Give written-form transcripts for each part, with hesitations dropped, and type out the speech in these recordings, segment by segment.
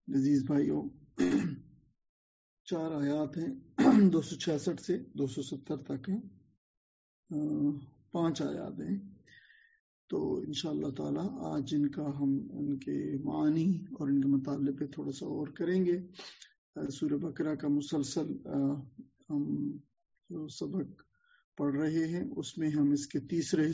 عزیز بھائیوں، 4 آیات ہیں 266 سے 270 تک ہیں، 5 آیات ہیں. تو انشاءاللہ تعالی آج ان کے معانی اور ان کے مطالعے پہ تھوڑا سا اور کریں گے. سورہ بقرہ کا مسلسل ہم جو سبق پڑھ رہے ہیں اس میں ہم اس کے تیسرے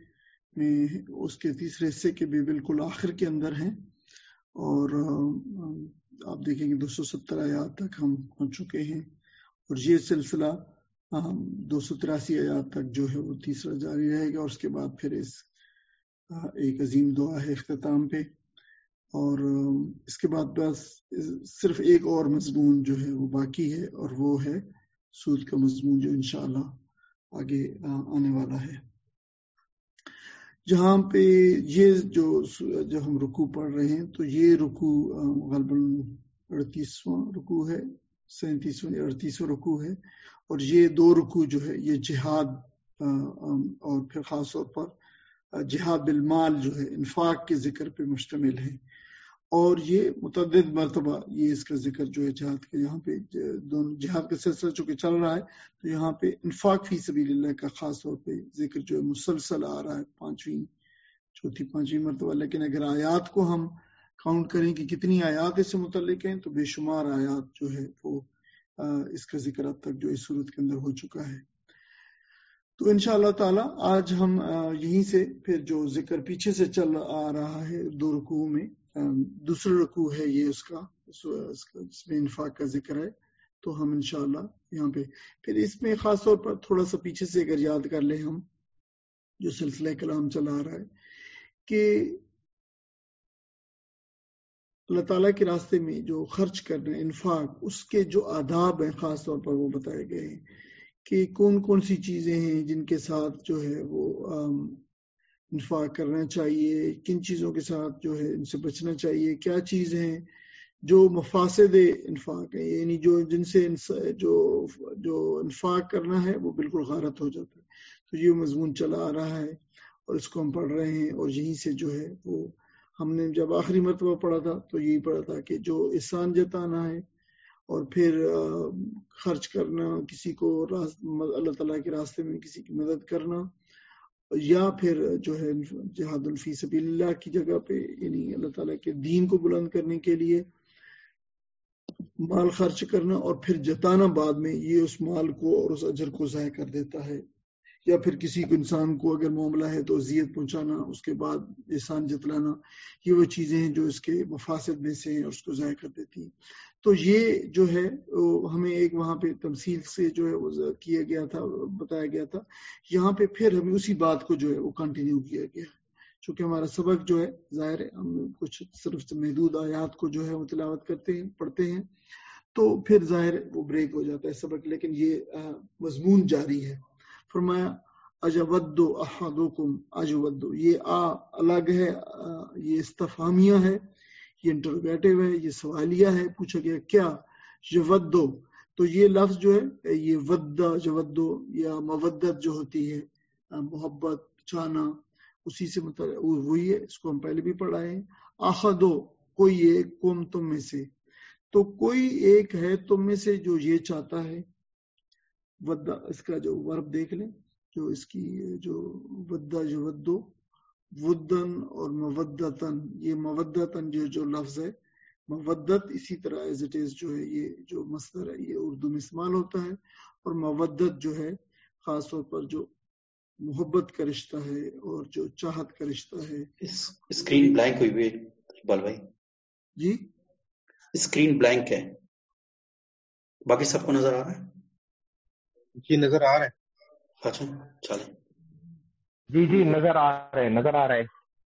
حصے کے بھی بالکل آخر کے اندر ہیں، اور آپ دیکھیں گے 270 آیات تک ہم پہنچ چکے ہیں، اور یہ سلسلہ 283 آیات تک جو ہے وہ تیسرا جاری رہے گا. اور اس کے بعد پھر ایک عظیم دعا ہے اختتام پہ، اور اس کے بعد بس صرف ایک اور مضمون جو ہے وہ باقی ہے، اور وہ ہے سود کا مضمون جو انشاءاللہ آگے آنے والا ہے. جہاں پہ یہ جو ہم رکوع پڑھ رہے ہیں تو یہ رکوع غالباً 38واں رکوع ہے، 37واں یا 38واں رکوع ہے، اور یہ 2 رکوع جو ہے یہ جہاد اور پھر خاص طور پر جہاد بالمال جو ہے انفاق کے ذکر پہ مشتمل ہے. اور یہ متعدد مرتبہ یہ اس کا ذکر جو ہے جہاد کے، یہاں پہ جہاد کا سلسلہ چونکہ چل رہا ہے تو یہاں پہ انفاق فی سبیل اللہ کا خاص طور پہ ذکر جو ہے مسلسل آ رہا ہے، چوتھی پانچویں مرتبہ. لیکن اگر آیات کو ہم کاؤنٹ کریں کہ کتنی آیات اس سے متعلق ہیں تو بے شمار آیات جو ہے وہ اس کا ذکر اب تک جو اس صورت کے اندر ہو چکا ہے. تو انشاءاللہ تعالی آج ہم یہیں سے پھر جو ذکر پیچھے سے چل آ رہا ہے 2 رکوع میں، دوسرا رکوع ہے یہ اس کا جس میں انفاق کا ذکر ہے، تو ہم انشاءاللہ یہاں پہ پھر اس میں خاص طور پر تھوڑا سا پیچھے سے اگر یاد کر لیں ہم جو سلسلہ کلام چلا آ رہا ہے کہ اللہ تعالیٰ کے راستے میں جو خرچ کرنا ہے انفاق، اس کے جو آداب ہیں خاص طور پر وہ بتائے گئے ہیں کہ کون کون سی چیزیں ہیں جن کے ساتھ جو ہے وہ انفاق کرنا چاہیے، کن چیزوں کے ساتھ جو ہے ان سے بچنا چاہیے، کیا چیز ہیں جو مفاسد انفاق ہیں، یعنی جن سے جو انفاق کرنا ہے وہ بالکل غارت ہو جاتا ہے. تو یہ مضمون چلا آ رہا ہے اور اس کو ہم پڑھ رہے ہیں، اور یہیں سے جو ہے وہ ہم نے جب آخری مرتبہ پڑھا تھا تو یہی پڑھا تھا کہ جو احسان جتانا ہے اور پھر خرچ کرنا، کسی کو اللہ تعالیٰ کے راستے میں کسی کی مدد کرنا، یا پھر جو ہے جہاد فی سبیل اللہ کی جگہ پہ، یعنی اللہ تعالیٰ کے دین کو بلند کرنے کے لیے مال خرچ کرنا، اور پھر جتانا بعد میں یہ اس مال کو اور اس اجر کو ضائع کر دیتا ہے. یا پھر کسی کو انسان کو اگر معاملہ ہے تو اذیت پہنچانا، اس کے بعد احسان جتلانا، یہ وہ چیزیں ہیں جو اس کے مفاسد میں سے ہیں اور اس کو ضائع کر دیتی ہیں. تو یہ جو ہے ہمیں ایک وہاں پہ تمثیل سے جو ہے وہ کیا گیا تھا، بتایا گیا تھا. یہاں پہ پھر ہمیں اسی بات کو جو ہے وہ کنٹینیو کیا گیا ہے. چونکہ ہمارا سبق جو ہے ظاہر ہے ہم کچھ صرف محدود آیات کو جو ہے وہ تلاوت کرتے ہیں، پڑھتے ہیں، تو پھر ظاہر وہ بریک ہو جاتا ہے سبق، لیکن یہ مضمون جاری ہے. فرمایا اجود احدکم اجود، یہ الگ ہے، یہ استفہامیہ ہے، یہ انٹروگیٹو ہے، یہ سوالیہ ہے. پوچھا گیا کیا یودو، تو یہ لفظ جو ہے یہ ودہ یودو یا مودت جو ہوتی ہے محبت چاہنا، اسی سے وہی ہے، اس کو ہم پہلے بھی پڑھا ہے. احدو کوئی ایک، کم تم میں سے، تو کوئی ایک ہے تم میں سے جو یہ چاہتا ہے. ودہ اس کا جو ورب دیکھ لیں، جو اس کی جو ودہ یودو ودن اور مودتن، یہ مودتن جو لفظ ہے مودت اسی طرح ایز اٹ از جو ہے یہ جو مصدر ہے یہ اردو میں استعمال ہوتا ہے، اور مودت جو ہے خاص طور پر جو محبت کا رشتہ ہے اور جو چاہت کا رشتہ ہے. اسکرین بلینک ہوئی ہوئی اقبال بھائی. جی اسکرین بلینک ہے، باقی سب کو نظر آ رہا ہے؟ جی نظر آ رہا ہے. اچھا چلیں. جی نظر آ رہا ہے.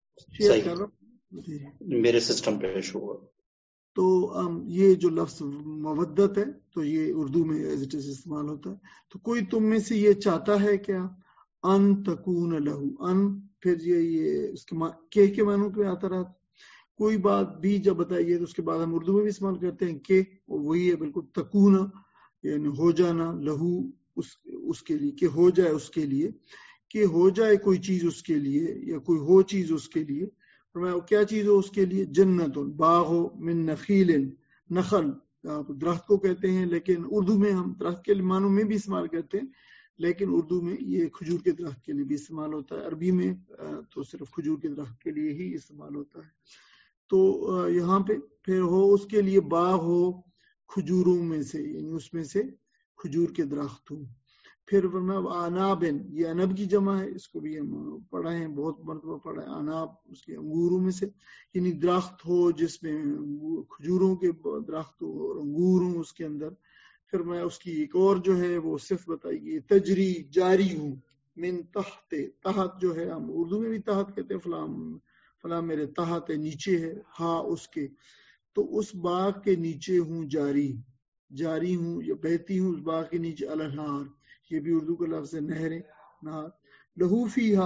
صحیح، میرے سسٹم پہ ایشو ہوا. تو یہ جو لفظ مودت ہے تو یہ اردو میں ایز اٹ از استعمال ہوتا ہے. تو کوئی تم میں سے یہ چاہتا ہے کیا ان تکون لہو، ان پھر یہ اس کے معنوں پہ آتا رہا. کوئی بات بھی جب بتائیے تو اس کے بعد ہم اردو میں بھی استعمال کرتے ہیں کہ، وہی ہے بالکل تکون، یعنی ہو جانا، لہو اس کے لیے، کہ ہو جائے اس کے لیے، کہ ہو جائے کوئی چیز اس کے لیے یا کوئی ہو چیز اس کے لیے. فرمایا کیا چیز ہو اس کے لیے؟ جنت، باغ ہو، من نخیل، نخل آپ درخت کو کہتے ہیں، لیکن اردو میں ہم درخت کے معنوں میں بھی استعمال کرتے ہیں، لیکن اردو میں یہ کھجور کے درخت کے لیے بھی استعمال ہوتا ہے، عربی میں تو صرف کھجور کے درخت کے لیے ہی استعمال ہوتا ہے۔ تو یہاں پہ پھر ہو اس کے لیے باغ ہو کھجوروں میں سے، یعنی اس میں سے کھجور کے درخت ہوں۔ پھر انابن، یہ انب کی جمع ہے، اس کو بھی ہم پڑھا ہے، بہت مرتبہ پڑھا ہے۔ اناب اس کے انگوروں میں سے، یعنی درخت ہو جس میں کھجوروں کے درخت ہو اور انگور ہوں اس کے اندر۔ پھر میں اس کی ایک اور جو ہے وہ صفت بتائی گئی، تجری جاری ہوں، من تحت، تحت جو ہے ہم اردو میں بھی تحت کہتے ہیں، فلاں میرے تحت ہے، نیچے ہے، ہاں اس کے، تو اس باغ کے نیچے ہوں، جاری ہوں یا بہتی ہوں اس باغ کے نیچے، الانہار، یہ بھی اردو کا لفظ ہے، نہریں، نہر۔ لہو فیہا،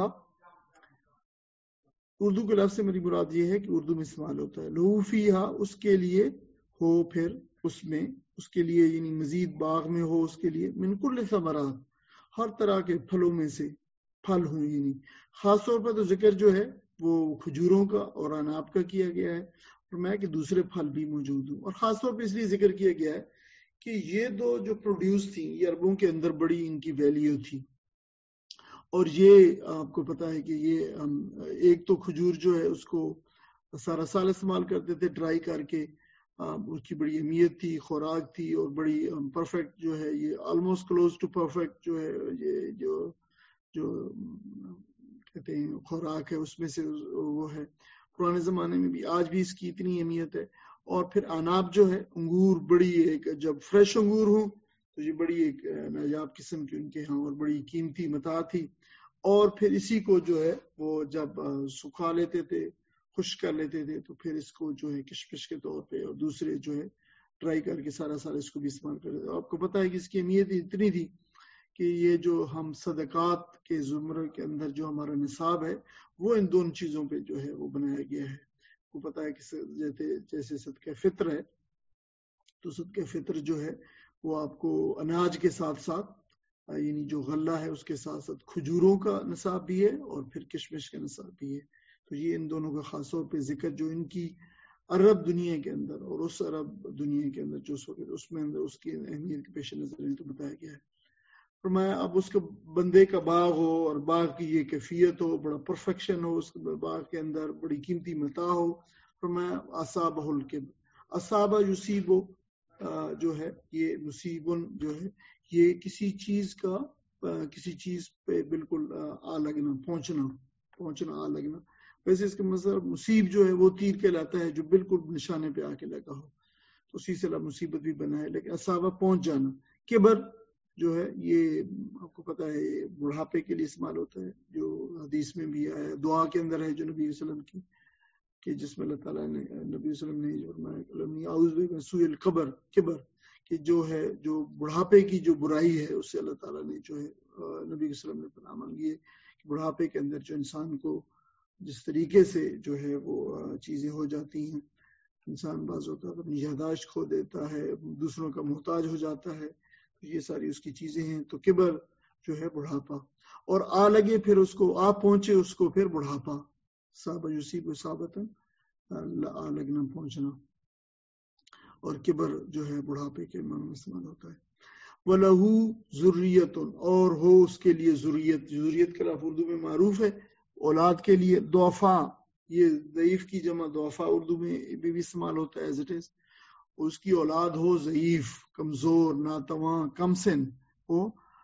اردو کے لفظ سے میری مراد یہ ہے کہ اردو میں استعمال ہوتا ہے، لہو فیہا اس کے لیے ہو، پھر اس میں اس کے لیے یعنی مزید باغ میں ہو اس کے لیے، من کل ثمرات، ہر طرح کے پھلوں میں سے پھل ہوں، یعنی خاص طور پر تو ذکر جو ہے وہ کھجوروں کا اور اناب کا کیا گیا ہے، اور میں کہ دوسرے پھل بھی موجود ہوں، اور خاص طور پہ اس لیے ذکر کیا گیا ہے کہ یہ دو جو پروڈیوس تھی یہ عربوں کے اندر بڑی ان کی ویلیو تھی، اور یہ آپ کو پتا ہے کہ یہ ایک تو کھجور جو ہے اس کو سارا سال استعمال کرتے تھے ڈرائی کر کے، اس کی بڑی اہمیت تھی، خوراک تھی، اور بڑی پرفیکٹ جو ہے، یہ آلموسٹ کلوز ٹو پرفیکٹ جو ہے، یہ جو کہتے ہیں خوراک ہے اس میں سے وہ ہے، پرانے زمانے میں بھی، آج بھی اس کی اتنی اہمیت ہے۔ اور پھر اناب جو ہے انگور، بڑی ایک، جب فریش انگور ہوں تو یہ بڑی ایک نایاب قسم کی ان کے ہاں اور بڑی قیمتی متاع تھی، اور پھر اسی کو جو ہے وہ جب سکھا لیتے تھے، خشک کر لیتے تھے، تو پھر اس کو جو ہے کشمش کے طور پہ اور دوسرے جو ہے ٹرائی کر کے سارا سال اس کو بھی استعمال کرتے تھے۔ آپ کو پتا ہے کہ اس کی اہمیت اتنی تھی کہ یہ جو ہم صدقات کے زمرے کے اندر جو ہمارا نصاب ہے وہ ان دونوں چیزوں پہ جو ہے وہ بنایا گیا ہے۔ کو پتا ہے کہ جیسے صدقہ فطر ہے، تو صدقہ فطر جو ہے وہ آپ کو اناج کے ساتھ ساتھ، یعنی جو غلہ ہے اس کے ساتھ ساتھ کھجوروں کا نصاب بھی ہے اور پھر کشمش کا نصاب بھی ہے، تو یہ ان دونوں کا خاص طور پہ ذکر جو ان کی عرب دنیا کے اندر اور اس عرب دنیا کے اندر جو اس میں اندر اس کی اہمیت کے پیش نظر تو بتایا گیا ہے۔ فرمایا اب اس کے بندے کا باغ ہو اور باغ کی یہ کیفیت ہو، بڑا پرفیکشن ہو اس باغ کے اندر، بڑی قیمتی متاع ہو۔ فرمایا اصابہ الکبر، اصابہ یصیبو جو ہے یہ نصیبن جو ہے یہ کسی چیز پہ بالکل آ لگنا، پہنچنا آ لگنا، ویسے اس کا مطلب مصیب جو ہے وہ تیر کہلاتا ہے جو بالکل نشانے پہ آ کے لگا ہو، تو اسی سے مصیبت بھی بنا ہے، لیکن اصابہ پہنچ جانا۔ کبر جو ہے یہ آپ کو پتا ہے بڑھاپے کے لیے استعمال ہوتا ہے، جو حدیث میں بھی آیا ہے، دعا کے اندر ہے جو نبی صلی اللہ علیہ وسلم کی، کہ جس میں اللہ تعالیٰ نے نبی صلی اللہ علیہ وسلم نے اعوذ بک من سوء الکبر، کبر کہ جو ہے جو بڑھاپے کی جو برائی ہے اس سے اللہ تعالیٰ نے جو ہے نبی صلی اللہ علیہ وسلم نے پناہ مانگی ہے کہ بڑھاپے کے اندر جو انسان کو جس طریقے سے جو ہے وہ چیزیں ہو جاتی ہیں، انسان بعض اوقات اپنی یادداشت کھو دیتا ہے، دوسروں کا محتاج ہو جاتا ہے، تو یہ ساری اس کی چیزیں ہیں۔ تو کبر جو ہے بڑھاپا، اور آ لگے پھر اس کو، آ پہنچے اس کو پھر بڑھاپا، صابہ یصیب صابتاً آ لگنا، پہنچنا، اور کبر جو ہے بڑھاپے کے معنی میں استعمال ہوتا ہے۔ وَلَهُ ذُرِّيَّةٌ، اور ہو اس کے لیے ذریت کا لفظ اردو میں معروف ہے اولاد کے لیے، ضعفاء، یہ ضعیف کی جمع ضعفاء اردو میں بھی استعمال ہوتا ہے ایز اٹ از، اس کی اولاد ہو ضعیف، کمزور، ناتواں، کم سن ہو،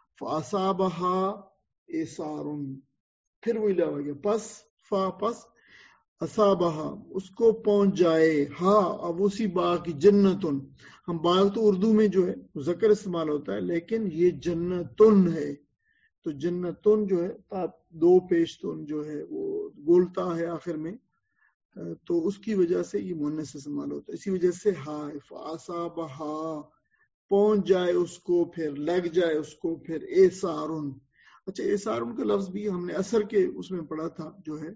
فَأَصَابَهَا إِعْصَارٌ، پھر وہی لا گیا، پس اصابہ اس کو پہنچ جائے، ہاں اب اسی باغ کی، جنتن، ہم باغ تو اردو میں جو ہے مذکر استعمال ہوتا ہے لیکن یہ جنتن ہے، تو جنتن جو ہے دو پیشتن جو ہے وہ گولتا ہے آخر میں، تو اس کی وجہ سے یہ مؤنث استعمال ہوتا ہے، اسی وجہ سے ہاں، فاصابہ، پہنچ جائے اس کو، پھر لگ جائے اس کو، پھر ایسارن۔ اچھا ایسارن کا لفظ بھی ہم نے اثر کے اس میں پڑھا تھا، جو ہے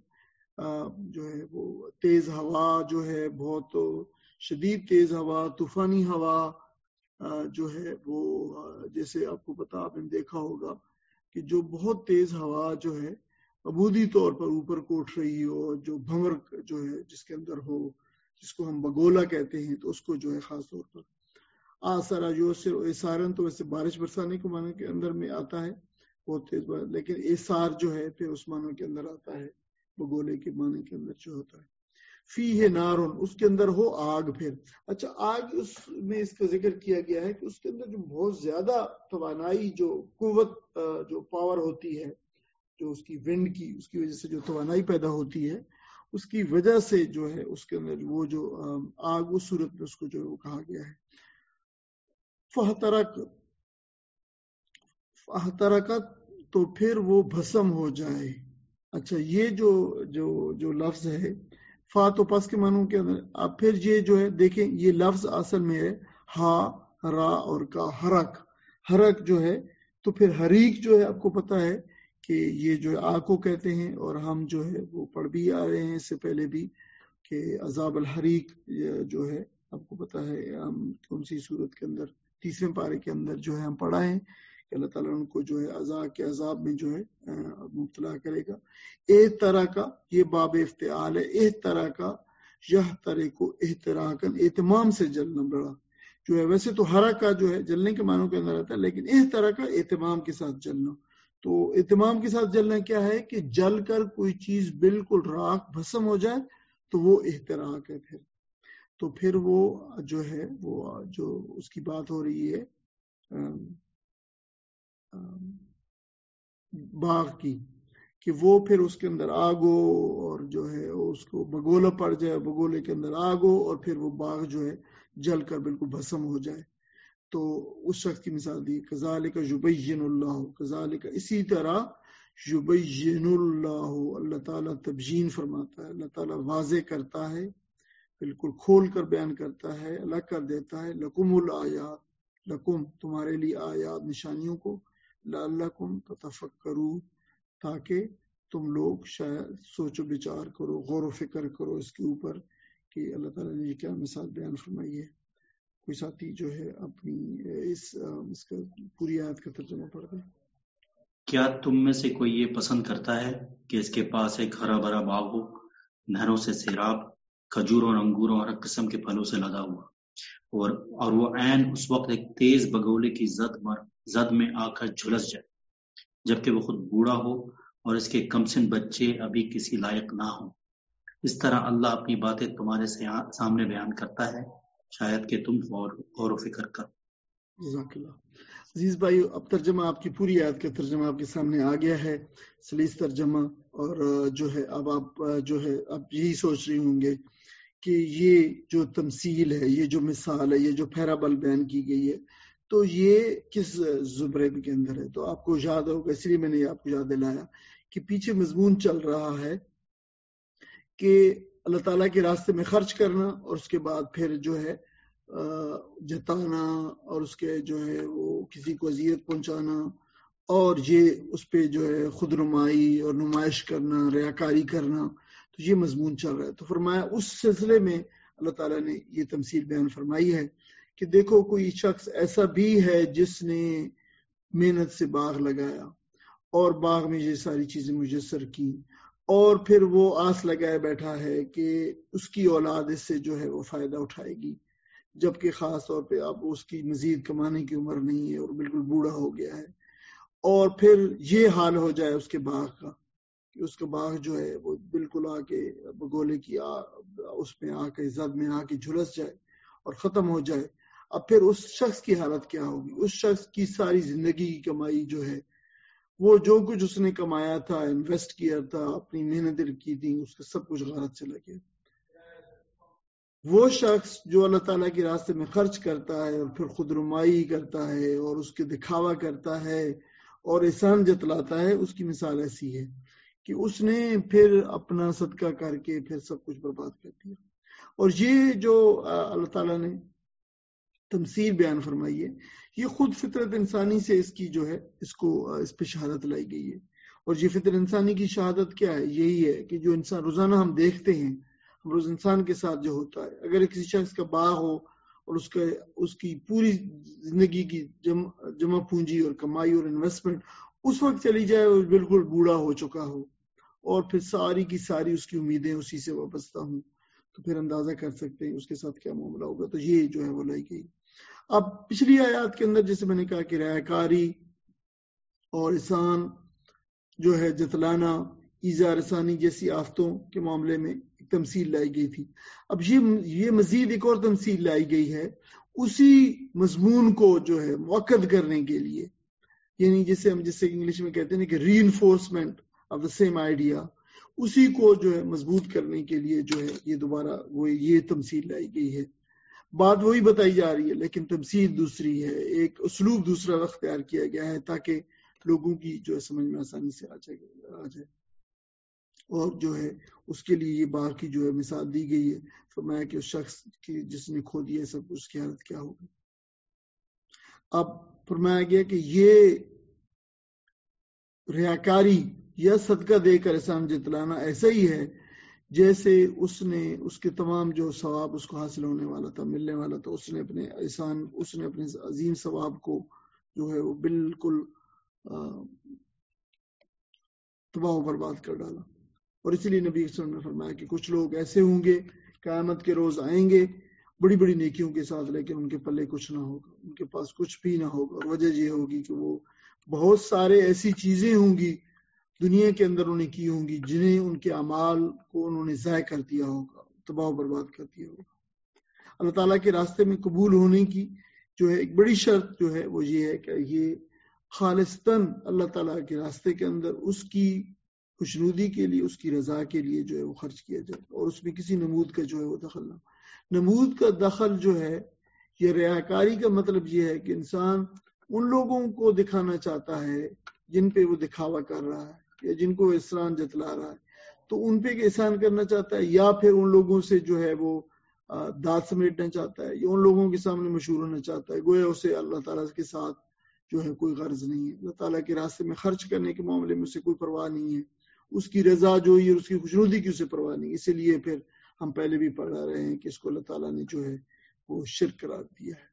وہ تیز ہوا جو ہے، بہت شدید تیز ہوا، طوفانی ہوا جو ہے وہ، جیسے آپ کو پتا، آپ نے دیکھا ہوگا کہ جو بہت تیز ہوا جو ہے عبودی طور پر اوپر کو اٹھ رہی ہو، جو بھنور جو ہے جس کے اندر ہو، جس کو ہم بگولا کہتے ہیں، تو اس کو جو ہے خاص طور پر آسرا یوسر ایسارن، تو ویسے بارش برسانے کے معنی کے اندر میں آتا ہے بہت تیز بارش، لیکن ایسار جو ہے پھر اس معنی کے اندر آتا ہے، بگولے کے معنی کے اندر جو ہوتا ہے۔ فی ہے نارن، اس کے اندر ہو آگ۔ پھر اچھا آگ اس میں اس کا ذکر کیا گیا ہے کہ اس کے اندر جو بہت زیادہ توانائی، جو قوت، جو پاور ہوتی ہے، جو اس کی ونڈ کی، اس کی وجہ سے جو توانائی پیدا ہوتی ہے، اس کی وجہ سے جو ہے اس کے اندر وہ جو آگ، اس صورت میں اس کو جو وہ کہا گیا ہے فَاحْتَرَقَتْ، تو پھر وہ بھسم ہو جائے۔ اچھا یہ جو لفظ ہے فا تو پس کے معنوں کے اندر، اب پھر یہ جو ہے دیکھیں یہ لفظ اصل میں ہے ہا، را اور کا، حرک جو ہے، تو پھر حریق جو ہے آپ کو پتا ہے کہ یہ جو آگ کو کہتے ہیں، اور ہم جو ہے وہ پڑھ بھی آ رہے ہیں اس سے پہلے بھی کہ عذاب الحریق جو ہے آپ کو پتا ہے ہم کون سی صورت کے اندر، تیسرے پارے کے اندر جو ہے ہم پڑھا ہے کہ اللہ تعالیٰ ان کو جو ہے عذاب میں جو ہے مبتلا کرے گا۔ ایک طرح کا یہ باب افتعال ہے، ایک طرح کا یہ طرح کو احتراکن، اہتمام سے جلنا بڑا جو ہے، ویسے تو ہرا کا جو ہے جلنے کے معنوں کے اندر آتا ہے، لیکن ایک طرح کا اہتمام کے ساتھ جلنا۔ تو اہتمام کے ساتھ جلنا کیا ہے کہ جل کر کوئی چیز بالکل راکھ بھسم ہو جائے تو وہ احتراق ہے۔ تو پھر وہ جو ہے وہ جو اس کی بات ہو رہی ہے باغ کی، کہ وہ پھر اس کے اندر آگ ہو اور جو ہے اس کو بگولا پڑ جائے، بگولے کے اندر آگ ہو اور پھر وہ باغ جو ہے جل کر بالکل بھسم ہو جائے، تو اس شخص کی مثال دی کذالک یبین اللہ، کذالک اسی طرح یبین اللہ، اللہ تعالیٰ تبیین فرماتا ہے، اللہ تعالیٰ واضح کرتا ہے، بالکل کھول کر بیان کرتا ہے، الگ کر دیتا ہے، لکم الآیات، لکم تمہارے لیے آیات نشانیوں کو، لعلکم تتفکرون تاکہ تم لوگ شاید سوچ و بچار کرو، غور و فکر کرو اس کے اوپر کہ اللہ تعالیٰ نے کیا مثال بیان فرمائی ہے۔ کوئی ساتھی جو ہے اپنی اس کا پوری آیت کا ترجمہ پڑھ دے۔ کیا تم میں سے کوئی یہ پسند کرتا ہے کہ اس کے پاس ایک ہرا بھرا باغ ہو، نہروں سے سیراب، کھجوروں اور انگوروں اور ہر قسم کے پھلوں سے لدا ہوا، اور وہ عین اس وقت ایک تیز بگولے کی زد میں آ کر جھلس جائے، جبکہ وہ خود بوڑھا ہو اور اس کے کمسن بچے ابھی کسی لائق نہ ہوں۔ اس طرح اللہ اپنی باتیں تمہارے سامنے بیان کرتا ہے، شاید کہ تم غور و فکر کرو۔ جزاک اللہ۔ عزیز بھائی اب ترجمہ آپ کی پوری آیت کا ترجمہ آپ کے سامنے آ گیا ہے، سلیس ترجمہ، اور جو ہے اب آپ جو ہے اب یہی سوچ رہے ہوں گے کہ یہ جو تمثیل ہے، یہ جو مثال ہے، یہ جو پیرابل بیان کی گئی ہے، تو یہ کس زمرے کے اندر ہے؟ تو آپ کو یاد ہوگا، اس لیے میں نے آپ کو یاد دلایا کہ پیچھے مضمون چل رہا ہے کہ اللہ تعالیٰ کے راستے میں خرچ کرنا، اور اس کے بعد پھر جو ہے جتانا، اور اس کے جو ہے وہ کسی کو اذیت پہنچانا، اور یہ اس پہ جو ہے خود نمائی اور نمائش کرنا، ریاکاری کرنا، تو یہ مضمون چل رہا ہے۔ تو فرمایا اس سلسلے میں اللہ تعالیٰ نے یہ تمثیل بیان فرمائی ہے کہ دیکھو کوئی شخص ایسا بھی ہے جس نے محنت سے باغ لگایا اور باغ میں یہ ساری چیزیں میسر کی، اور پھر وہ آس لگائے بیٹھا ہے کہ اس کی اولاد اس سے جو ہے وہ فائدہ اٹھائے گی، جبکہ خاص طور پہ اب اس کی مزید کمانے کی عمر نہیں ہے اور بالکل بوڑھا ہو گیا ہے، اور پھر یہ حال ہو جائے اس کے باغ کا کہ اس کا باغ جو ہے وہ بالکل آ کے بگولے کی اس میں آ کے زد میں آ کے جھلس جائے اور ختم ہو جائے۔ اب پھر اس شخص کی حالت کیا ہوگی؟ اس شخص کی ساری زندگی کی کمائی جو ہے، وہ جو کچھ اس نے کمایا تھا، انویسٹ کیا تھا، اپنی محنتیں کی تھی، اس کا سب کچھ غارت چلا گیا۔ وہ شخص جو اللہ تعالیٰ کے راستے میں خرچ کرتا ہے اور پھر خود رمائی کرتا ہے اور اس کے دکھاوا کرتا ہے اور احسان جتلاتا ہے، اس کی مثال ایسی ہے کہ اس نے پھر اپنا صدقہ کر کے پھر سب کچھ برباد کر دیا۔ اور یہ جو اللہ تعالیٰ نے تمثیل بیان فرمائی ہے، یہ خود فطرت انسانی سے اس کی جو ہے اس پہ شہادت لائی گئی ہے۔ اور یہ فطرت انسانی کی شہادت کیا ہے؟ یہی ہے کہ جو انسان روزانہ ہم دیکھتے ہیں، ہم روز انسان کے ساتھ جو ہوتا ہے، اگر کسی شخص کا باغ ہو اور اس کی پوری زندگی کی جمع پونجی اور کمائی اور انویسٹمنٹ اس وقت چلی جائے اور بالکل بوڑھا ہو چکا ہو، اور پھر ساری کی ساری اس کی امیدیں اسی سے وابستہ ہوں، تو پھر اندازہ کر سکتے ہیں اس کے ساتھ کیا معاملہ ہوگا. تو یہ جو ہے وہ لائی گئی. اب پچھلی آیات کے اندر جیسے میں نے کہا کہ رعاکاری اور احسان جو ہے جتلانا، ایذا رسانی جیسی آفتوں کے معاملے میں ایک تمثیل لائی گئی تھی. اب یہ مزید ایک اور تمثیل لائی گئی ہے اسی مضمون کو جو ہے مؤکد کرنے کے لیے، یعنی جسے انگلش میں کہتے ہیں کہ reinforcement of the same idea, اسی کو جو ہے مضبوط کرنے کے لیے جو ہے یہ دوبارہ وہ یہ تمثیل لائی گئی ہے. بات وہی بتائی جا رہی ہے لیکن تمثیل دوسری ہے، ایک اسلوب دوسرا اختیار کیا گیا ہے تاکہ لوگوں کی جو ہے سمجھ میں آسانی سے آ جائے. اور جو ہے اس کے لیے یہ باغ کی جو ہے مثال دی گئی ہے، فرمایا کہ اس شخص کی جس نے کھو دیا سب اس کی حالت کیا ہوگی. اب فرمایا گیا کہ یہ ریاکاری یا صدقہ دے کر احسان جتلانا ایسا ہی ہے جیسے اس نے اس کے تمام جو ثواب اس کو حاصل ہونے والا تھا، ملنے والا تھا، اس نے اپنے عظیم ثواب کو جو ہے وہ بالکل تباہ و برباد کر ڈالا. اور اسی لیے نبی صلی اللہ علیہ وسلم نے فرمایا کہ کچھ لوگ ایسے ہوں گے قیامت کے روز آئیں گے بڑی بڑی نیکیوں کے ساتھ، لیکن ان کے پلے کچھ نہ ہوگا، ان کے پاس کچھ بھی نہ ہوگا. اور وجہ یہ ہوگی کہ وہ بہت سارے ایسی چیزیں ہوں گی دنیا کے اندر انہیں کی ہوں گی جنہیں ان کے اعمال کو انہوں نے ضائع کر دیا ہوگا، تباہ و برباد کر دیا ہوگا. اللہ تعالیٰ کے راستے میں قبول ہونے کی جو ہے ایک بڑی شرط جو ہے وہ یہ ہے کہ یہ خالصتاً اللہ تعالیٰ کے راستے کے اندر اس کی خوشنودی کے لیے، اس کی رضا کے لیے جو ہے وہ خرچ کیا جائے، اور اس میں کسی نمود کا جو ہے وہ دخل نہ. نمود کا دخل جو ہے یہ ریاکاری کا مطلب یہ ہے کہ انسان ان لوگوں کو دکھانا چاہتا ہے جن پہ وہ دکھاوا کر رہا ہے یا جن کو احسان جتلا رہا ہے، تو ان پہ احسان کرنا چاہتا ہے، یا پھر ان لوگوں سے جو ہے وہ داد سمیٹنا چاہتا ہے، یا ان لوگوں کے سامنے مشہور ہونا چاہتا ہے، گویا اسے اللہ تعالیٰ کے ساتھ جو ہے کوئی غرض نہیں ہے. اللہ تعالیٰ کے راستے میں خرچ کرنے کے معاملے میں اسے کوئی پرواہ نہیں ہے، اس کی رضا جو ہے اس کی خوشنودی کی اسے پرواہ نہیں. اسی لیے پھر ہم پہلے بھی پڑھا رہے ہیں کہ اس کو اللہ تعالیٰ نے جو ہے وہ شرک قرار دیا ہے.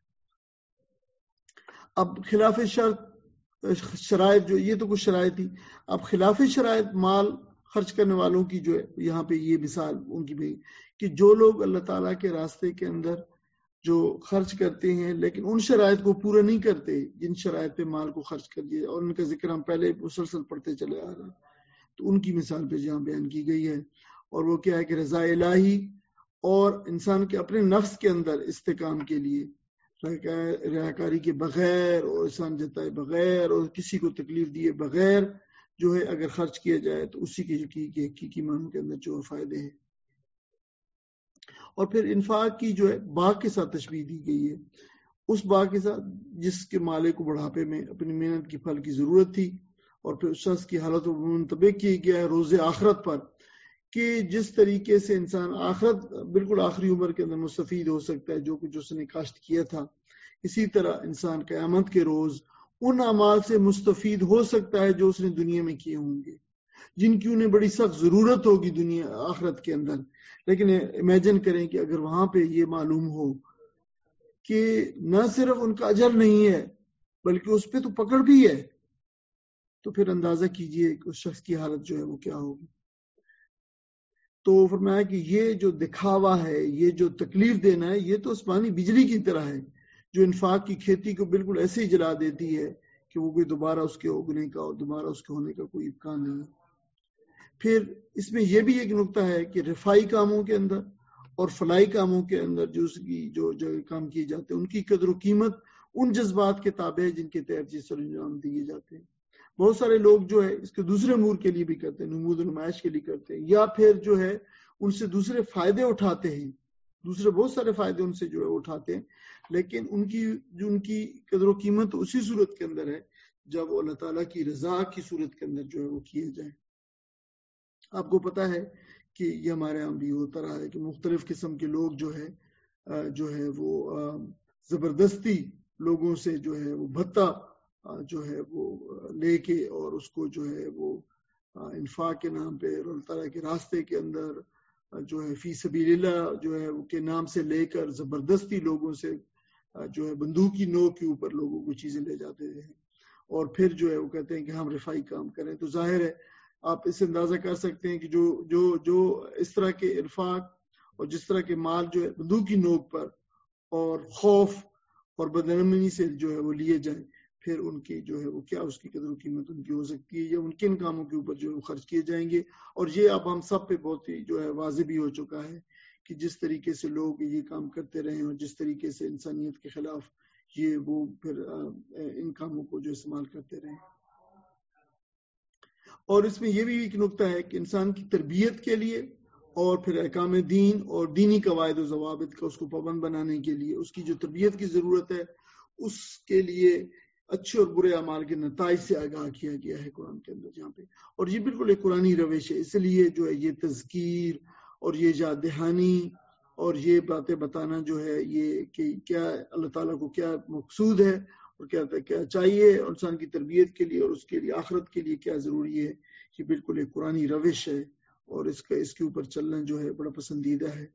اب خلاف شرائط جو یہ تو کچھ شرائط تھی، اب خلاف شرائط مال خرچ کرنے والوں کی جو ہے یہاں پہ یہ مثال ان کی بھی کہ جو لوگ اللہ تعالیٰ کے راستے کے اندر جو خرچ کرتے ہیں لیکن ان شرائط کو پورا نہیں کرتے جن شرائط پہ مال کو خرچ کر دیا، اور ان کا ذکر ہم پہلے مسلسل پڑھتے چلے آ رہے ہیں، تو ان کی مثال پہ جہاں بیان کی گئی ہے. اور وہ کیا ہے کہ رضا الہی اور انسان کے اپنے نفس کے اندر استحکام کے لیے ریاکاری کے بغیر اور احسان جتائے بغیر اور کسی کو تکلیف دیے بغیر جو ہے اگر خرچ کیا جائے تو اسی کے حقیقی معنوں کے اندر جو فائدے ہیں. اور پھر انفاق کی جو ہے باغ کے ساتھ تشبیہ دی گئی ہے، اس باغ کے ساتھ جس کے مالک کو بڑھاپے میں اپنی محنت کی پھل کی ضرورت تھی، اور پھر اس شخص کی حالت کو منطبق کیا گیا ہے روز آخرت پر کہ جس طریقے سے انسان آخرت بالکل آخری عمر کے اندر مستفید ہو سکتا ہے جو کچھ اس نے کاشت کیا تھا، اسی طرح انسان قیامت کے روز ان اعمال سے مستفید ہو سکتا ہے جو اس نے دنیا میں کیے ہوں گے، جن کی انہیں بڑی سخت ضرورت ہوگی دنیا آخرت کے اندر. لیکن امیجن کریں کہ اگر وہاں پہ یہ معلوم ہو کہ نہ صرف ان کا اجر نہیں ہے بلکہ اس پہ تو پکڑ بھی ہے، تو پھر اندازہ کیجئے کہ اس شخص کی حالت جو ہے وہ کیا ہوگی. تو فرمایا کہ یہ جو دکھاوا ہے، یہ جو تکلیف دینا ہے، یہ تو آسمانی بجلی کی طرح ہے جو انفاق کی کھیتی کو بالکل ایسے ہی جلا دیتی ہے کہ وہ کوئی دوبارہ اس کے اگنے کا اور دوبارہ اس کے ہونے کا کوئی امکان نہیں. پھر اس میں یہ بھی ایک نقطہ ہے کہ رفائی کاموں کے اندر اور فلاحی کاموں کے اندر جو کام کیے جاتے ہیں ان کی قدر و قیمت ان جذبات کے تابع ہے جن کے تحت یہ سر انجام دیے جاتے ہیں. بہت سارے لوگ جو ہے اس کے دوسرے امور کے لیے بھی کرتے ہیں، نمود و نمائش کے لیے کرتے ہیں، یا پھر جو ہے ان سے دوسرے فائدے اٹھاتے ہیں، دوسرے بہت سارے فائدے ان سے جو ہے اٹھاتے ہیں، لیکن ان کی قدر و قیمت اسی صورت کے اندر ہے جب وہ اللہ تعالیٰ کی رضا کی صورت کے اندر جو ہے وہ کیے جائیں. آپ کو پتا ہے کہ یہ ہمارے یہاں بھی ہوتا رہا ہے کہ مختلف قسم کے لوگ جو ہے وہ زبردستی لوگوں سے جو ہے وہ بھتہ جو ہے وہ لے کے اور اس کو جو ہے وہ انفاق کے نام پہ اور اللہ تعالیٰ کے راستے کے اندر جو ہے فی سبیل اللہ جو ہے کے نام سے لے کر زبردستی لوگوں سے جو ہے بندوق کی نوک کے اوپر لوگوں کو چیزیں لے جاتے ہیں، اور پھر جو ہے وہ کہتے ہیں کہ ہم رفائی کام کریں. تو ظاہر ہے آپ اس سے اندازہ کر سکتے ہیں کہ جو اس طرح کے انفاق اور جس طرح کے مال جو ہے بندوق کی نوک پر اور خوف اور بدنامنی سے جو ہے وہ لیے جائیں، پھر ان کی جو ہے وہ کیا اس کی قدر و قیمت ان کی ہو سکتی ہے، یا ان کن کاموں کے اوپر جو ہے وہ خرچ کیے جائیں گے. اور یہ اب ہم سب پہ بہت ہی جو ہے واضح بھی ہو چکا ہے کہ جس طریقے سے لوگ یہ کام کرتے رہے اور جس طریقے سے انسانیت کے خلاف یہ وہ پھر ان کاموں کو جو استعمال کرتے رہے. اور اس میں یہ بھی ایک نقطہ ہے کہ انسان کی تربیت کے لیے اور پھر احکام دین اور دینی قواعد و ضوابط کا اس کو پابند بنانے کے لیے اس کی جو تربیت کی ضرورت ہے، اس کے لیے اچھے اور برے اعمال کے نتائج سے آگاہ کیا گیا ہے قرآن کے اندر یہاں پہ. اور یہ بالکل ایک قرآنی روش ہے، اس لیے جو ہے یہ تذکیر اور یہ یاد دہانی اور یہ باتیں بتانا جو ہے یہ کہ کیا اللہ تعالیٰ کو کیا مقصود ہے اور کیا چاہیے اور انسان کی تربیت کے لیے اور اس کے لیے آخرت کے لیے کیا ضروری ہے، یہ بالکل ایک قرآنی روش ہے اور اس کے اوپر چلنا جو ہے بڑا پسندیدہ ہے.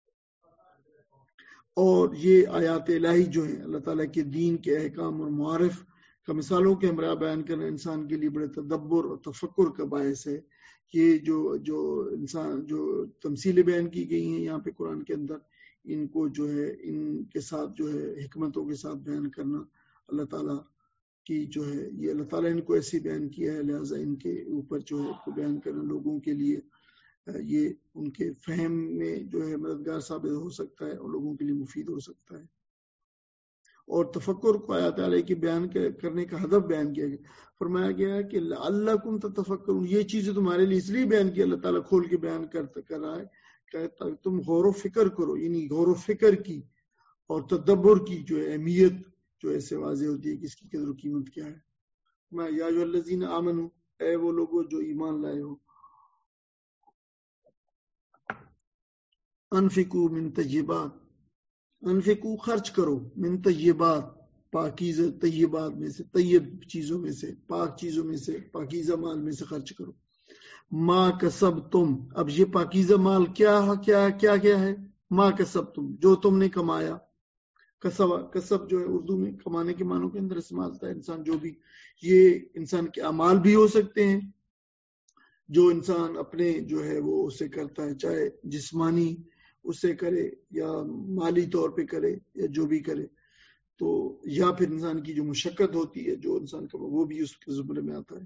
اور یہ آیات الہی جو ہیں اللہ تعالیٰ کے دین کے احکام اور معارف کا مثالوں کے ہمراہ بیان کرنا انسان کے لیے بڑے تدبر اور تفکر کا باعث ہے. یہ جو انسان جو تمثیلیں بیان کی گئی ہیں یہاں پہ قرآن کے اندر، ان کو جو ہے ان کے ساتھ جو ہے حکمتوں کے ساتھ بیان کرنا اللہ تعالیٰ کی جو ہے یہ اللہ تعالیٰ ان کو ایسی بیان کیا ہے، لہٰذا ان کے اوپر جو ہے بیان کرنا لوگوں کے لیے یہ ان کے فہم میں جو ہے مددگار ثابت ہو سکتا ہے اور لوگوں کے لیے مفید ہو سکتا ہے. اور تفکر کو آیات علیہ کی بیان کرنے کا ہدف بیان کیا گیا، فرمایا گیا کہ لعلکم تتفکرون، یہ چیزیں تمہارے لیے اس لیے بیان کی اللہ تعالیٰ کھول کے بیان کر رہا ہے کہ تم غور و فکر کرو، یعنی غور و فکر کی اور تدبر کی جو اہمیت جو ایسے واضح ہوتی ہے کہ اس کی قدر و قیمت کیا ہے. میں یا ایھا الذین آمنوا، اے وہ لوگوں جو ایمان لائے ہو، انفقوا من طیبات، انفقوا خرچ کرو، من طیبات پاکیزہ طیبات میں سے، طیب چیزوں میں سے، پاک چیزوں میں سے، پاکیزہ مال میں سے خرچ کرو. ما کسبتم، اب یہ پاکیزہ مال کیا ہے؟ ما کسبتم، جو تم نے کمایا. کسب جو ہے اردو میں کمانے کے معنوں کے اندر استعمال ہوتا ہے انسان جو بھی، یہ انسان کے اعمال بھی ہو سکتے ہیں جو انسان اپنے جو ہے وہ اسے کرتا ہے، چاہے جسمانی اسے کرے یا مالی طور پہ کرے یا جو بھی کرے، تو یا پھر انسان کی جو مشقت ہوتی ہے جو انسان کا وہ بھی اس کے زمرے میں آتا ہے.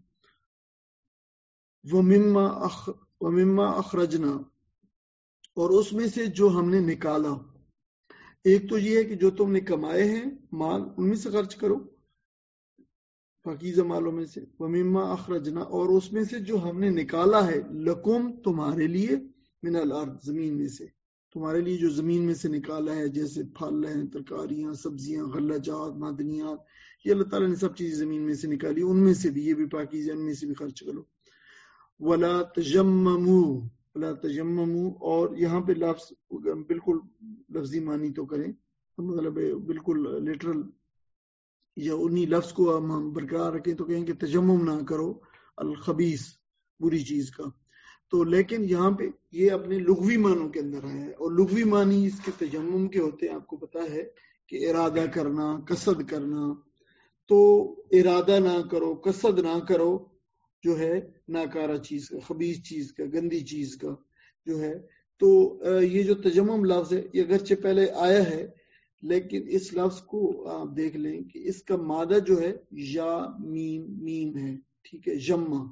وَمِمَّا أَخْرَجْنَا، اور اس میں سے جو ہم نے نکالا. ایک تو یہ ہے کہ جو تم نے کمائے ہیں مال ان میں سے خرچ کرو، پاکیزہ مالوں میں سے. وَمِمَّا أَخْرَجْنَا، اور اس میں سے جو ہم نے نکالا ہے، لَكُمْ تمہارے لیے، مِنَ الْأَرْضِ زمین میں سے، تمہارے لیے جو زمین میں سے نکالا ہے، جیسے پھل ہیں، ترکاریاں، سبزیاں، غلہ جات، معدنیات، یہ اللہ تعالیٰ نے سب چیزیں زمین میں سے نکالی، ان میں سے بھی، یہ بھی پاکیزہ، ان میں سے بھی خرچ کرو. وَلَا تَجَمَّمُوا، اور یہاں پہ لفظ بالکل لفظی معنی تو کریں، مطلب بالکل لٹرل یا انہی لفظ کو ہم برقرار رکھیں تو کہیں کہ تجمم نہ کرو الخبیث، بری چیز کا. تو لیکن یہاں پہ یہ اپنے لغوی معنوں کے اندر آیا ہے، اور لغوی معنی اس کے تجمم کے ہوتے ہیں، آپ کو پتا ہے کہ ارادہ کرنا، قصد کرنا. تو ارادہ نہ کرو، قصد نہ کرو جو ہے ناکارہ چیز کا، خبیث چیز کا، گندی چیز کا جو ہے. تو یہ جو تجمم لفظ ہے یہ اگرچہ پہلے آیا ہے، لیکن اس لفظ کو آپ دیکھ لیں کہ اس کا مادہ جو ہے یا میم ہے، ٹھیک ہے، جمع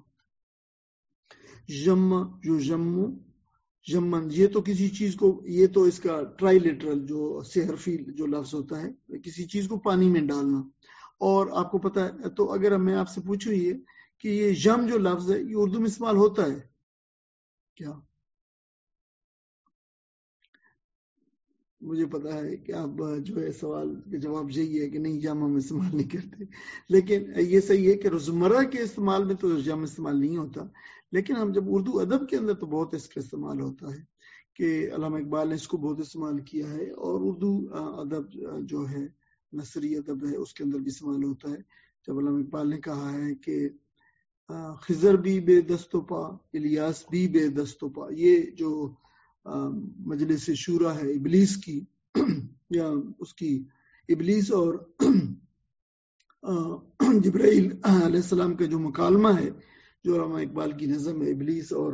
جو جمن، یہ تو کسی چیز کو، یہ تو اس کا ٹرائی لٹرل جو سے حرفی جو لفظ ہوتا ہے، کسی چیز کو پانی میں ڈالنا. اور آپ کو پتا ہے، تو اگر میں آپ سے پوچھوں یہ کہ یہ جم جو لفظ ہے یہ اردو میں استعمال ہوتا ہے کیا؟ مجھے پتا ہے کہ آپ جو ہے سوال کا جواب یہی ہے کہ نہیں، جم ہم استعمال نہیں کرتے، لیکن یہ صحیح ہے کہ روزمرہ کے استعمال میں تو جم استعمال نہیں ہوتا، لیکن ہم جب اردو ادب کے اندر تو بہت اس کا استعمال ہوتا ہے، کہ علامہ اقبال نے اس کو بہت استعمال کیا ہے، اور اردو ادب جو ہے نثری ادب ہے اس کے اندر بھی استعمال ہوتا ہے. جب علامہ اقبال نے کہا ہے کہ خضر بھی بے دست و پا، الیاس بھی بے دست و پا، یہ جو مجلس شورا ہے ابلیس کی یا اس کی ابلیس اور جبرائیل علیہ السلام کا جو مکالمہ ہے، جو علامہ اقبال کی نظم ہے ابلیس اور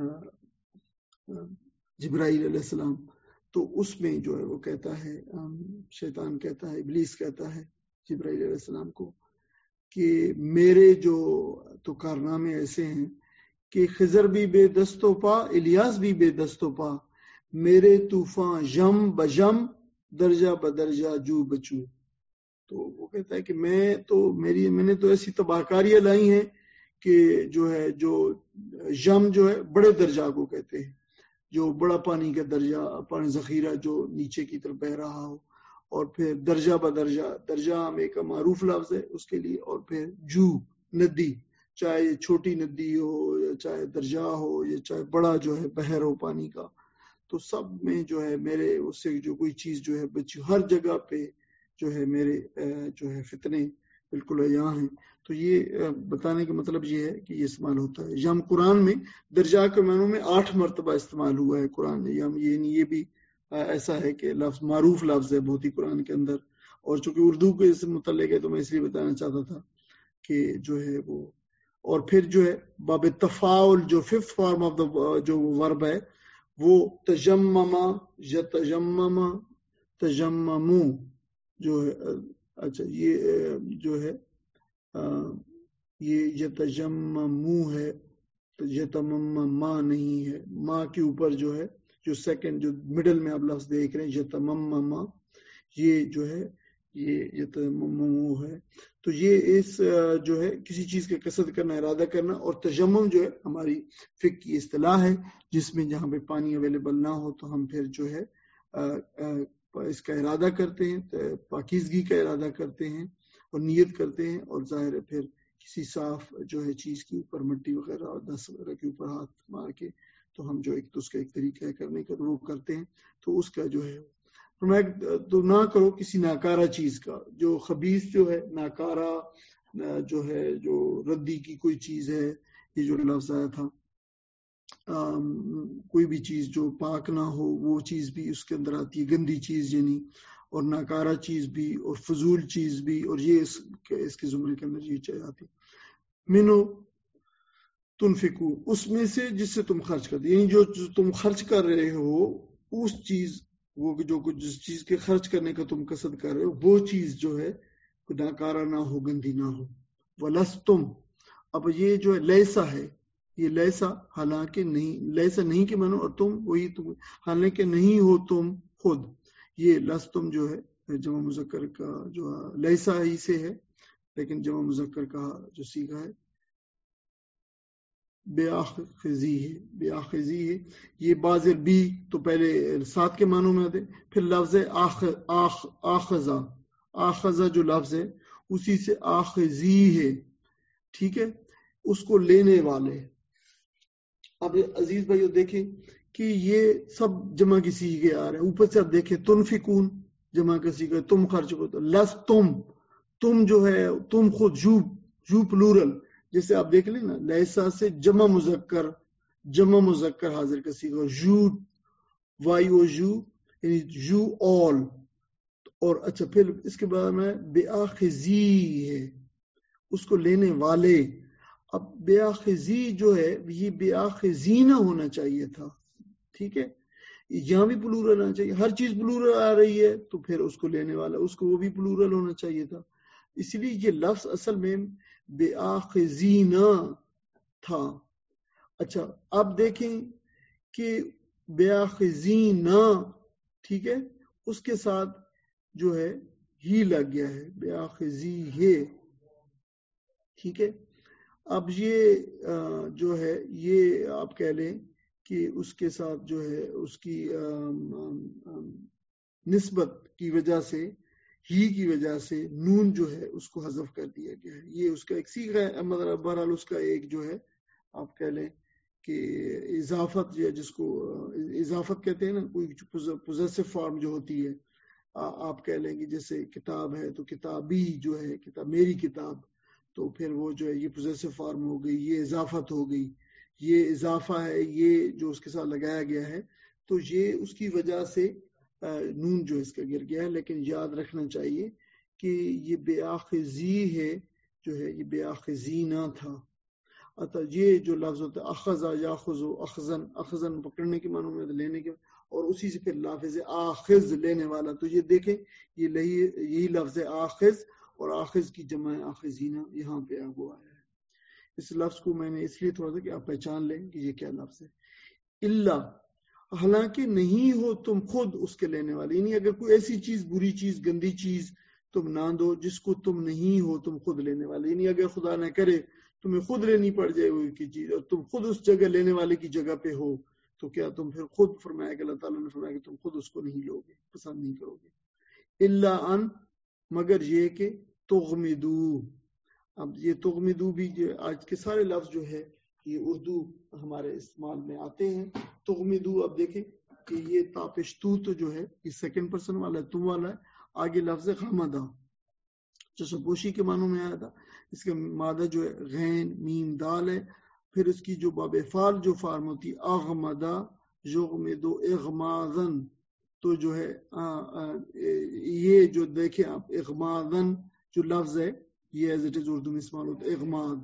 جبرائیل علیہ السلام، تو اس میں جو ہے وہ کہتا ہے، شیطان کہتا ہے، ابلیس کہتا ہے جبرائیل علیہ السلام کو کہ میرے جو تو کارنامے ایسے ہیں کہ خضر بھی بے دست و پا، الیاس بھی بے دست و پا، میرے طوفان یم بجم درجہ بدرجہ جو بچو. تو وہ کہتا ہے کہ میں نے تو ایسی تباہ کاریاں لائی ہیں کہ جو ہے جو یم جو ہے بڑے درجہ کو کہتے ہیں، جو بڑا پانی کا درجہ، پانی ذخیرہ جو نیچے کی طرف بہ رہا ہو، اور پھر درجہ بدرجہ، درجہ ہم ایک معروف لفظ ہے اس کے لیے، اور پھر جو ندی، چاہے چھوٹی ندی ہو یا چاہے درجہ ہو یا چاہے بڑا جو ہے بحر ہو پانی کا، تو سب میں جو ہے میرے اس سے جو کوئی چیز جو ہے بچی، ہر جگہ پہ جو ہے میرے جو ہے فتنے بالکل عیاں ہیں. تو یہ بتانے کا مطلب یہ ہے کہ یہ استعمال ہوتا ہے. یم قرآن میں درجہ کے معنوں میں 8 مرتبہ استعمال ہوا ہے قرآن میں. یم یہ بھی ایسا ہے کہ لفظ معروف لفظ ہے بہت ہی قرآن کے اندر، اور چونکہ اردو کے اس متعلق ہے تو میں اس لیے بتانا چاہتا تھا کہ جو ہے وہ، اور پھر جو ہے باب تفاعل جو 5th فارم آف دا جو ورب ہے وہ تجمما یتجمما تجممو جو ہے. اچھا یہ جو ہے یہ یتجممو ہے، یتمما نہیں ہے، ماں کے اوپر جو ہے جو سیکنڈ جو مڈل میں آپ لفظ دیکھ رہے ہیں یتمما، یہ جو ہے یہ یتممو ہے. تو یہ اس جو ہے کسی چیز کا قصد کرنا، ارادہ کرنا، اور تجمم جو ہے ہماری فقہ کی اصطلاح ہے جس میں جہاں پہ پانی اویلیبل نہ ہو تو ہم پھر جو ہے اس کا ارادہ کرتے ہیں، پاکیزگی کا ارادہ کرتے ہیں اور نیت کرتے ہیں، اور ظاہر ہے پھر کسی صاف جو ہے چیز کے اوپر مٹی وغیرہ اور دس وغیرہ کے اوپر ہاتھ مار کے تو ہم جو ایک تو اس کا ایک طریقہ ہے کرنے کا وہ کرتے ہیں. تو اس کا جو ہے تو نہ کرو کسی ناکارہ چیز کا، جو خبیث جو ہے ناکارہ جو ہے جو ردی کی کوئی چیز ہے، یہ جو لفظ آیا تھا کوئی بھی چیز جو پاک نہ ہو وہ چیز بھی اس کے اندر آتی ہے، گندی چیز یعنی، اور ناکارہ چیز بھی اور فضول چیز بھی، اور یہ اس کے زمرے کے اندر یہ چیز آتی. منو تنفقو، اس میں سے جس سے تم خرچ کرتے، یعنی جو تم خرچ کر رہے ہو اس چیز، وہ جو جس چیز کے خرچ کرنے کا تم قصد کر رہے ہو وہ چیز جو ہے ناکارہ نہ ہو، گندی نہ ہو. ولستم، اب یہ جو ہے لیسا ہے، یہ لیسا حالانکہ نہیں، لیسا نہیں کہ مانو، اور تم وہی تم حالانکہ نہیں ہو تم خود. یہ لستم جو ہے جمع مذکر کا جو لیسا ہی سے ہے، لیکن جمع مذکر کا جو سیغہ ہے بے آخذی ہے، بے آخذی ہے. یہ بازر بی تو پہلے ساتھ کے معنوں میں آتے، پھر لفظ ہے آخذہ، آخذہ جو لفظ ہے اسی سے آخذی ہے، ٹھیک ہے، اس کو لینے والے. اب عزیز بھائیو دیکھیں کہ یہ سب جمع کی سیغے آ رہے ہیں، اوپر سے آپ دیکھیں تنفقون جمع کا سیغہ، تم خرچ کرو، لس تم جو ہے تم خود، جو پلورل، جیسے آپ دیکھ لیں نا لیسا سے جمع مذکر حاضر کا سیغہ جو وائی او جو یعنی جو آل. اور اچھا پھر اس کے بعد میں بے آخذی ہے، اس کو لینے والے. اب بے آخذی جو ہے یہ بے آخذی نہ ہونا چاہیے تھا، ٹھیک ہے، یہاں بھی پلورل آنا چاہیے، ہر چیز پلورل آ رہی ہے تو پھر اس کو لینے والا اس کو وہ بھی پلورل ہونا چاہیے تھا. اس لیے یہ لفظ اصل میں بے آخذینا تھا. اچھا اب دیکھیں کہ بے آخذینا، ٹھیک ہے، اس کے ساتھ جو ہے ہی لگ گیا ہے، بے آخذی ہے، ٹھیک ہے. اب یہ جو ہے یہ آپ کہہ لیں کہ اس کے ساتھ جو ہے اس کی نسبت کی وجہ سے، ہی کی وجہ سے نون جو ہے اس کو حذف کر دیا گیا ہے. یہ اس کا ایک سیغہ ہے، مطلب بہرحال اس کا ایک جو ہے آپ کہہ لیں کہ اضافت، یا جس کو اضافت کہتے ہیں نا، کوئی پوزیسو فارم جو ہوتی ہے، آپ کہہ لیں کہ جیسے کتاب ہے تو کتابی جو ہے کتاب، میری کتاب، تو پھر وہ جو ہے یہ پوزیسو فارم ہو گئی، یہ اضافت ہو گئی، یہ اضافہ ہے، یہ جو اس کے ساتھ لگایا گیا ہے تو یہ اس کی وجہ سے نون جو اس کا گر گیا ہے. لیکن یاد رکھنا چاہیے کہ یہ بے آخذی ہے جو ہے یہ بے آخذی نہ تھا. یہ جو لفظ ہوتا ہے اخذا یاخذ اخذن، اخذن پکڑنے کے معنوں میں، لینے کے، اور اسی سے پھر لافظ آخذ لینے والا. تو یہ دیکھیں یہ یہی لفظ ہے آخذ، اور آخذ کی جمع آخذین یہاں پہ وہ آیا ہے. اس لفظ کو میں نے اس لیے تھوڑا سا کہ آپ پہچان لیں کہ یہ کیا لفظ ہے. اللہ، حالانکہ نہیں ہو تم خود اس کے لینے والے، یعنی اگر کوئی ایسی چیز، بری چیز، گندی چیز تم نہ دو جس کو تم نہیں ہو تم خود لینے والے، یعنی اگر خدا نہ کرے تمہیں خود لینی پڑ جائے وہ کی چیز اور تم خود اس جگہ لینے والے کی جگہ پہ ہو، تو کیا تم پھر خود فرمایا کہ اللہ تعالیٰ نے فرمایا کہ تم خود اس کو نہیں لو گے، پسند نہیں کرو گے. اللہ ان، مگر یہ کہ تغمدو. اب یہ تغمدو بھی آج کے سارے لفظ جو ہے یہ اردو ہمارے استعمال میں آتے ہیں. تغمدو، اب دیکھیں کہ یہ تاپشتو تو جو ہے یہ سیکنڈ پرسن والا ہے، تم والا ہے. آگے لفظ غمدہ چشمپوشی کے معنوں میں آیا تھا، اس کا مادہ جو ہے غین میم دال ہے. پھر اس کی جو باب فعل جو فارم ہوتی اغمدہ یغمدو اغماضن، تو جو ہے یہ جو دیکھیں آپ اغماضن جو لفظ ہے یہ ایز اٹ از اردو میں استعمال ہوتا ہے اغماض.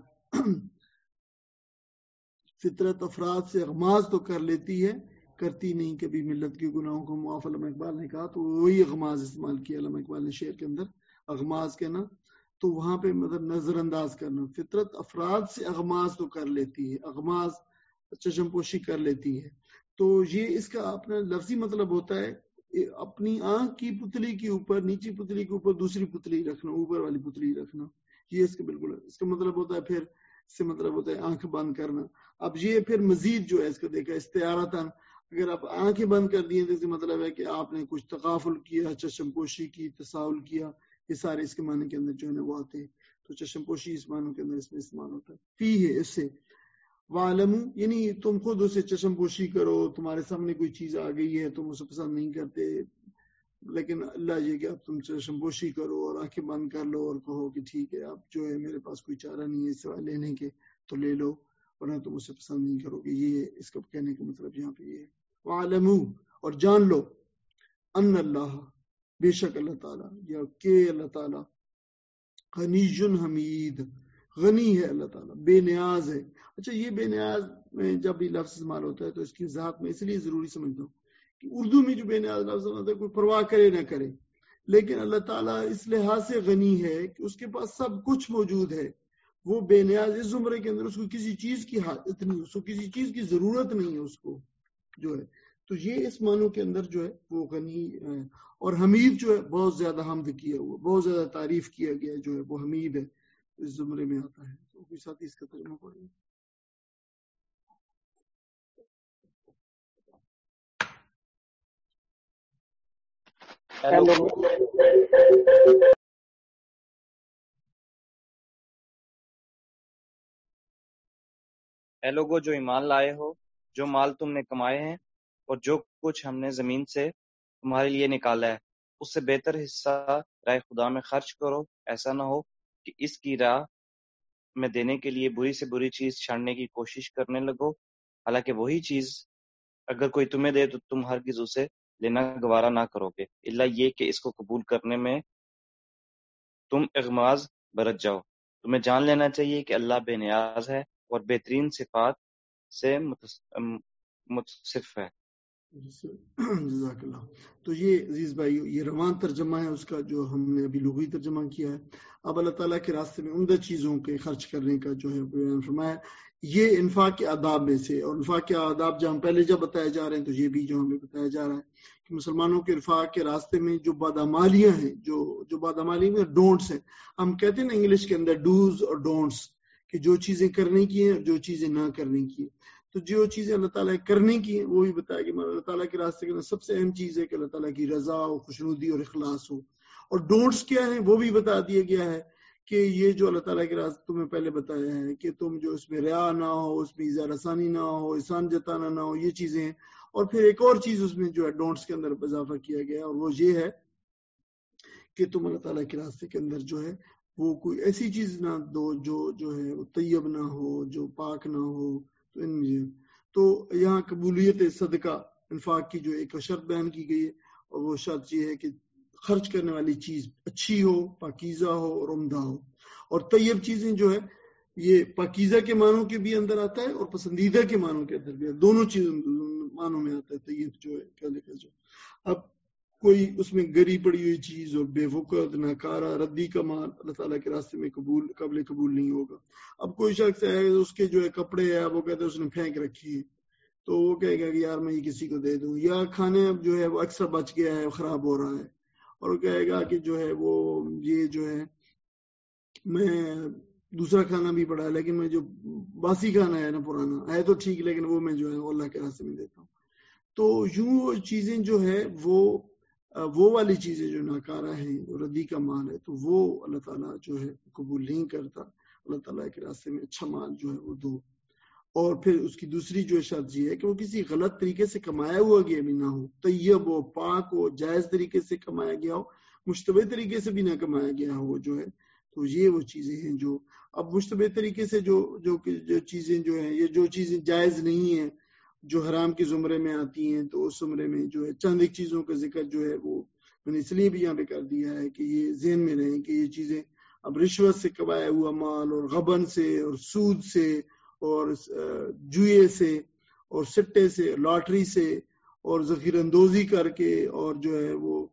فطرت افراد سے اغماض تو کر لیتی ہے، کرتی نہیں کبھی ملت کے گناہوں کو معاف. علامہ اقبال نے کہا تو وہی اغماض استعمال کیا علامہ اقبال نے شعر کے اندر، اغماض کہنا تو وہاں پہ مطلب نظر انداز کرنا. فطرت افراد سے اغماض تو کر لیتی ہے، اغماض چشم پوشی کر لیتی ہے. تو یہ اس کا اپنا لفظی مطلب ہوتا ہے اپنی آنکھ کی پتلی کے اوپر، نیچی پتلی کے اوپر دوسری پتلی رکھنا، اوپر والی پتلی رکھنا. یہ اس کے بالکل اس کا مطلب ہوتا ہے. پھر اس سے مطلب ہوتا ہے آنکھ بند کرنا. اب یہ پھر مزید جو ہے اس کا دیکھا استعارتاً، اگر آپ آنکھیں بند کر دی ہیں تو اس کا مطلب ہے کہ آپ نے کچھ تغافل کیا، چشم پوشی کی، تساہل کیا. یہ سارے اس کے معنی کے اندر جو ہے وہ آتے ہیں. تو چشم پوشی اس معنی کے اندر اس میں استعمال ہوتا ہے. فی ہے اس سے وَعَلَمُوا، یعنی تم خود اسے چشم پوشی کرو. تمہارے سامنے کوئی چیز آ گئی ہے تم اسے پسند نہیں کرتے، لیکن اللہ یہ کہ اب تم چشم پوشی کرو اور آنکھیں بند کر لو اور کہو کہ ٹھیک ہے اب جو ہے میرے پاس کوئی چارہ نہیں ہے سوائے لینے کے تو لے لو، ورنہ تم اسے پسند نہیں کرو گے. یہ اس کا کہنے کا مطلب یہاں پہ یہ ہے. وَعَلَمُوا، اور جان لو، ان اللہ، بے شک اللہ تعالیٰ، یا کہ اللہ تعالیٰ غنی حمید، غنی ہے اللہ تعالیٰ، بے نیاز ہے. اچھا یہ بے نیاز میں جب یہ لفظ استعمال ہوتا ہے تو اس کی وضاحت میں اس لیے ضروری سمجھتا ہوں کہ اردو میں جو بے نیاز لفظ ہوتا ہے کوئی پرواہ کرے نہ کرے، لیکن اللہ تعالیٰ اس لحاظ سے غنی ہے کہ اس کے پاس سب کچھ موجود ہے. وہ بے نیاز اس زمرے کے اندر اس کو کسی چیز کی حاجت نہیں، اس کو کسی چیز کی ضرورت نہیں ہے اس کو جو ہے. تو یہ اس معنوں کے اندر جو ہے وہ غنی ہے. اور حمید جو ہے بہت زیادہ حمد کیا ہوا، بہت زیادہ تعریف کیا گیا جو ہے وہ حمید ہے، اس زمرے میں آتا ہے. تو کوئی ساتھی اس کا ترجمہ پڑھیں. اے لوگو جو ایمان لائے ہو، جو مال تم نے کمائے ہیں اور جو کچھ ہم نے زمین سے تمہارے لیے نکالا ہے، اس سے بہتر حصہ راہ خدا میں خرچ کرو. ایسا نہ ہو کہ اس کی راہ میں دینے کے لیے بری سے بری چیز چھاڑنے کی کوشش کرنے لگو، حالانکہ وہی چیز اگر کوئی تمہیں دے تو تم ہرگز اسے لینا گوارا نہ کرو گے، الا یہ کہ اس کو قبول کرنے میں تم اغماض برت جاؤ. تمہیں جان لینا چاہیے کہ اللہ بے نیاز ہے اور بہترین صفات سے متصف ہے. جزاک اللہ. تو یہ عزیز بھائی یہ روان ترجمہ ہے اس کا جو ہم نے ابھی لغوی ترجمہ کیا ہے. اب اللہ تعالیٰ کے راستے میں عمدہ چیزوں کے خرچ کرنے کا جو ہے بیان فرمایا. یہ انفاق کے آداب میں سے، اور انفاق کے آداب جب ہم پہلے جب بتایا جا رہے ہیں تو یہ بھی جو ہمیں بتایا جا رہا ہے کہ مسلمانوں کے انفاق کے راستے میں جو بادامالیاں ہیں، جو بادامالی میں ڈونٹس ہیں، ہم کہتے ہیں نا انگلش کے اندر ڈوز اور ڈونٹس، کہ جو چیزیں کرنے کی ہیں اور جو چیزیں نہ کرنے کی ہیں. تو جو چیزیں اللہ تعالیٰ کرنے کی ہیں وہ بھی بتایا کہ اللہ تعالیٰ کے راستے کے اندر سب سے اہم چیز ہے کہ اللہ تعالیٰ کی رضا ہو، خوشنودی اور اخلاص ہو. اور ڈونٹس کیا ہیں وہ بھی بتا دیا گیا ہے کہ یہ جو اللہ تعالیٰ کے راستے تمہیں پہلے بتایا ہے کہ تم جو اس میں ریا نہ ہو، اس میں اظہار ثانی نہ ہو، احسان جتانا نہ ہو، یہ چیزیں ہیں. اور پھر ایک اور چیز اس میں جو ہے ڈونٹس کے اندر اضافہ کیا گیا اور وہ یہ ہے کہ تم اللہ تعالیٰ کے راستے کے اندر جو ہے وہ کوئی ایسی چیز نہ دو جو ہے وہ طیب نہ ہو، جو پاک نہ ہو. تو یہاں قبولیت صدقہ انفاق کی جو ایک شرط بیان کی گئی ہے، اور وہ شرط یہ ہے کہ خرچ کرنے والی چیز اچھی ہو، پاکیزہ ہو اور عمدہ ہو. اور طیب چیزیں جو ہے یہ پاکیزہ کے معنوں کے بھی اندر آتا ہے اور پسندیدہ کے معنوں کے اندر بھی آتا ہے، دونوں چیزوں معنوں میں آتا ہے طیب جو ہے کہنے کا جو۔ اب کوئی اس میں گری پڑی ہوئی چیز اور بے وقت ناکارہ ردی کا مال اللہ تعالیٰ کے راستے میں قابل قبول نہیں ہوگا۔ اب کوئی شخص ہے اس کے جو ہے کپڑے ہے وہ کہتے ہیں اس نے پھینک رکھی ہے، تو وہ کہے گا کہ یار میں یہ کسی کو دے دوں، یا کھانے اب جو ہے وہ اکثر بچ گیا ہے خراب ہو رہا ہے اور وہ کہے گا کہ جو ہے وہ یہ جو ہے میں دوسرا کھانا بھی پڑا ہے لیکن میں جو باسی کھانا ہے نا پرانا ہے تو ٹھیک لیکن وہ میں جو ہے اللہ کے راستے میں دیتا ہوں۔ تو یوں چیزیں جو ہے وہ والی چیزیں جو ناکارہ ہیں ردی کا مال ہے تو وہ اللہ تعالیٰ جو ہے قبول نہیں کرتا۔ اللہ تعالیٰ کے راستے میں اچھا مال جو ہے وہ دو۔ اور پھر اس کی دوسری جو شرط یہ ہے کہ وہ کسی غلط طریقے سے کمایا ہوا گیا بھی نہ ہو، طیب ہو، پاک ہو، جائز طریقے سے کمایا گیا ہو، مشتبہ طریقے سے بھی نہ کمایا گیا ہو جو ہے۔ تو یہ وہ چیزیں ہیں جو اب مشتبہ طریقے سے جو چیزیں جو ہیں، یہ جو چیزیں جائز نہیں ہیں جو حرام کے زمرے میں آتی ہیں، تو اس زمرے میں جو ہے چند ایک چیزوں کا ذکر جو ہے وہ میں نے اس لیے بھی یہاں پہ کر دیا ہے کہ یہ ذہن میں رہیں کہ یہ چیزیں اب رشوت سے کمایا ہوا مال اور غبن سے اور سود سے اور جوئے سے اور سٹے سے، لاٹری سے اور ذخیرہ اندوزی کر کے اور جو ہے وہ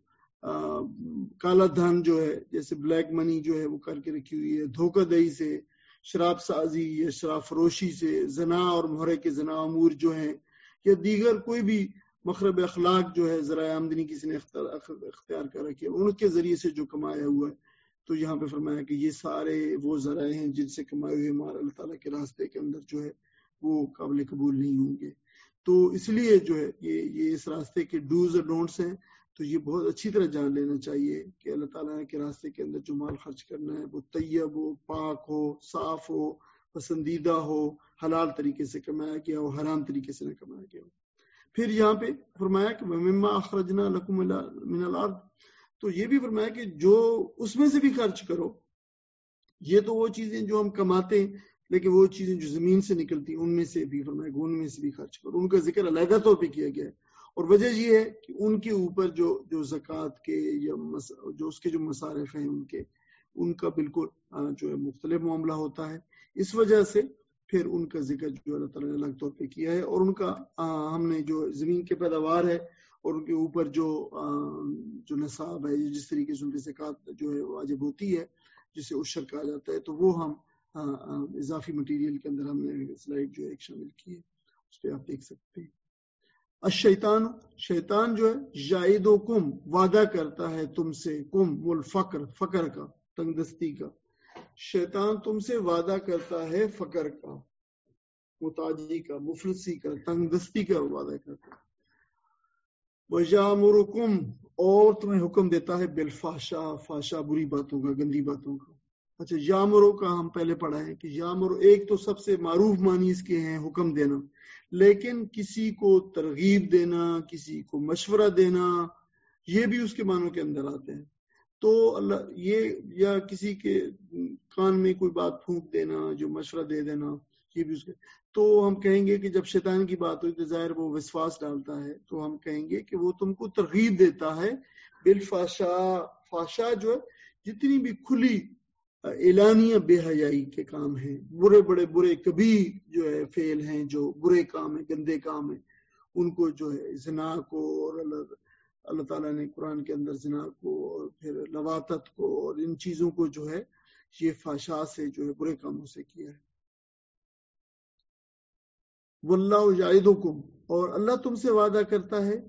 کالا دھن جو ہے جیسے بلیک منی جو ہے وہ کر کے رکھی ہوئی ہے، دھوکہ دہی سے، شراب سازی یا شراب فروشی سے، زنا اور محرک کے زنا امور جو ہیں یا دیگر کوئی بھی مخرب اخلاق جو ہے ذرائع آمدنی کسی نے اختیار کر رکھی ہے ان کے ذریعے سے جو کمایا ہوا ہے، تو یہاں پہ فرمایا کہ یہ سارے وہ ذرائع ہیں جن سے کمائے ہوئے مال اللہ تعالیٰ کے راستے کے اندر جو ہے وہ قابل قبول نہیں ہوں گے۔ تو اس لیے جو ہے یہ اس راستے کے ڈوز اور ڈونٹس ہیں، تو یہ بہت اچھی طرح جان لینا چاہیے کہ اللہ تعالیٰ کے راستے کے اندر جو مال خرچ کرنا ہے وہ طیب ہو، پاک ہو، صاف ہو، پسندیدہ ہو، حلال طریقے سے کمایا گیا ہو، حرام طریقے سے نہ کمایا گیا ہو۔ پھر یہاں پہ فرمایا کہ وَمِمَّا أَخْرَجْنَا لَكُم مِّنَ الْأَرْضِ، تو یہ بھی فرمایا کہ جو اس میں سے بھی خرچ کرو۔ یہ تو وہ چیزیں جو ہم کماتے ہیں، لیکن وہ چیزیں جو زمین سے نکلتی ہیں ان میں سے بھی فرمایا کہ ان میں سے بھی خرچ کرو۔ ان کا ذکر علیحدہ طور پہ کیا گیا ہے، اور وجہ یہ ہے کہ ان کے اوپر جو زکوٰۃ کے یا جو اس کے جو مصارف ہیں ان کا بالکل جو ہے مختلف معاملہ ہوتا ہے، اس وجہ سے پھر ان کا ذکر جو اللہ تعالیٰ نے الگ طور پہ کیا ہے، اور ان کا ہم نے جو زمین کے پیداوار ہے اور ان کے اوپر جو نصاب ہے جس طریقے سے ان کی زکوٰۃ جو ہے واجب ہوتی ہے جسے عشر کہا جاتا ہے، تو وہ ہم اضافی مٹیریل کے اندر ہم نے سلائڈ جو ایک شامل کی ہے، اس پہ آپ دیکھ سکتے ہیں۔ شیطان جو ہے یعدکم وعدہ کرتا ہے تم سے، کم والفقر فقر کا، تنگ دستی کا، شیطان تم سے وعدہ کرتا ہے فقر کا، محتاجی کا، مفلسی کا، تنگ دستی کا وعدہ کرتا ہے۔ وَيَأْمُرُكُمْ، اور تمہیں حکم دیتا ہے بالفحشاء، فحشاء بری باتوں کا، گندی باتوں کا۔ اچھا یامرو کا ہم پہلے پڑھا ہے کہ یامرو ایک تو سب سے معروف معنی اس کے ہیں حکم دینا، لیکن کسی کو ترغیب دینا، کسی کو مشورہ دینا، یہ بھی اس کے معنوں کے اندر آتے ہیں۔ تو اللہ یہ یا کسی کے کان میں کوئی بات پھونک دینا، جو مشورہ دے دینا، یہ بھی اس کے۔ تو ہم کہیں گے کہ جب شیطان کی بات ہوئی تو ظاہر وہ وسواس ڈالتا ہے، تو ہم کہیں گے کہ وہ تم کو ترغیب دیتا ہے بالفحشاء، فحشاء جو ہے جتنی بھی کھلی اعلانیہ بے حیائی کے کام ہیں، برے کبھی جو ہے فعل ہیں، جو برے کام ہیں، گندے کام ہیں، ان کو جو ہے زنا کو، اور اللہ تعالیٰ نے قرآن کے اندر زنا کو اور پھر لواطت کو اور ان چیزوں کو جو ہے یہ فحشاء سے جو ہے برے کاموں سے کیا ہے۔ واللہ یعدکم، اور اللہ تم سے وعدہ کرتا ہے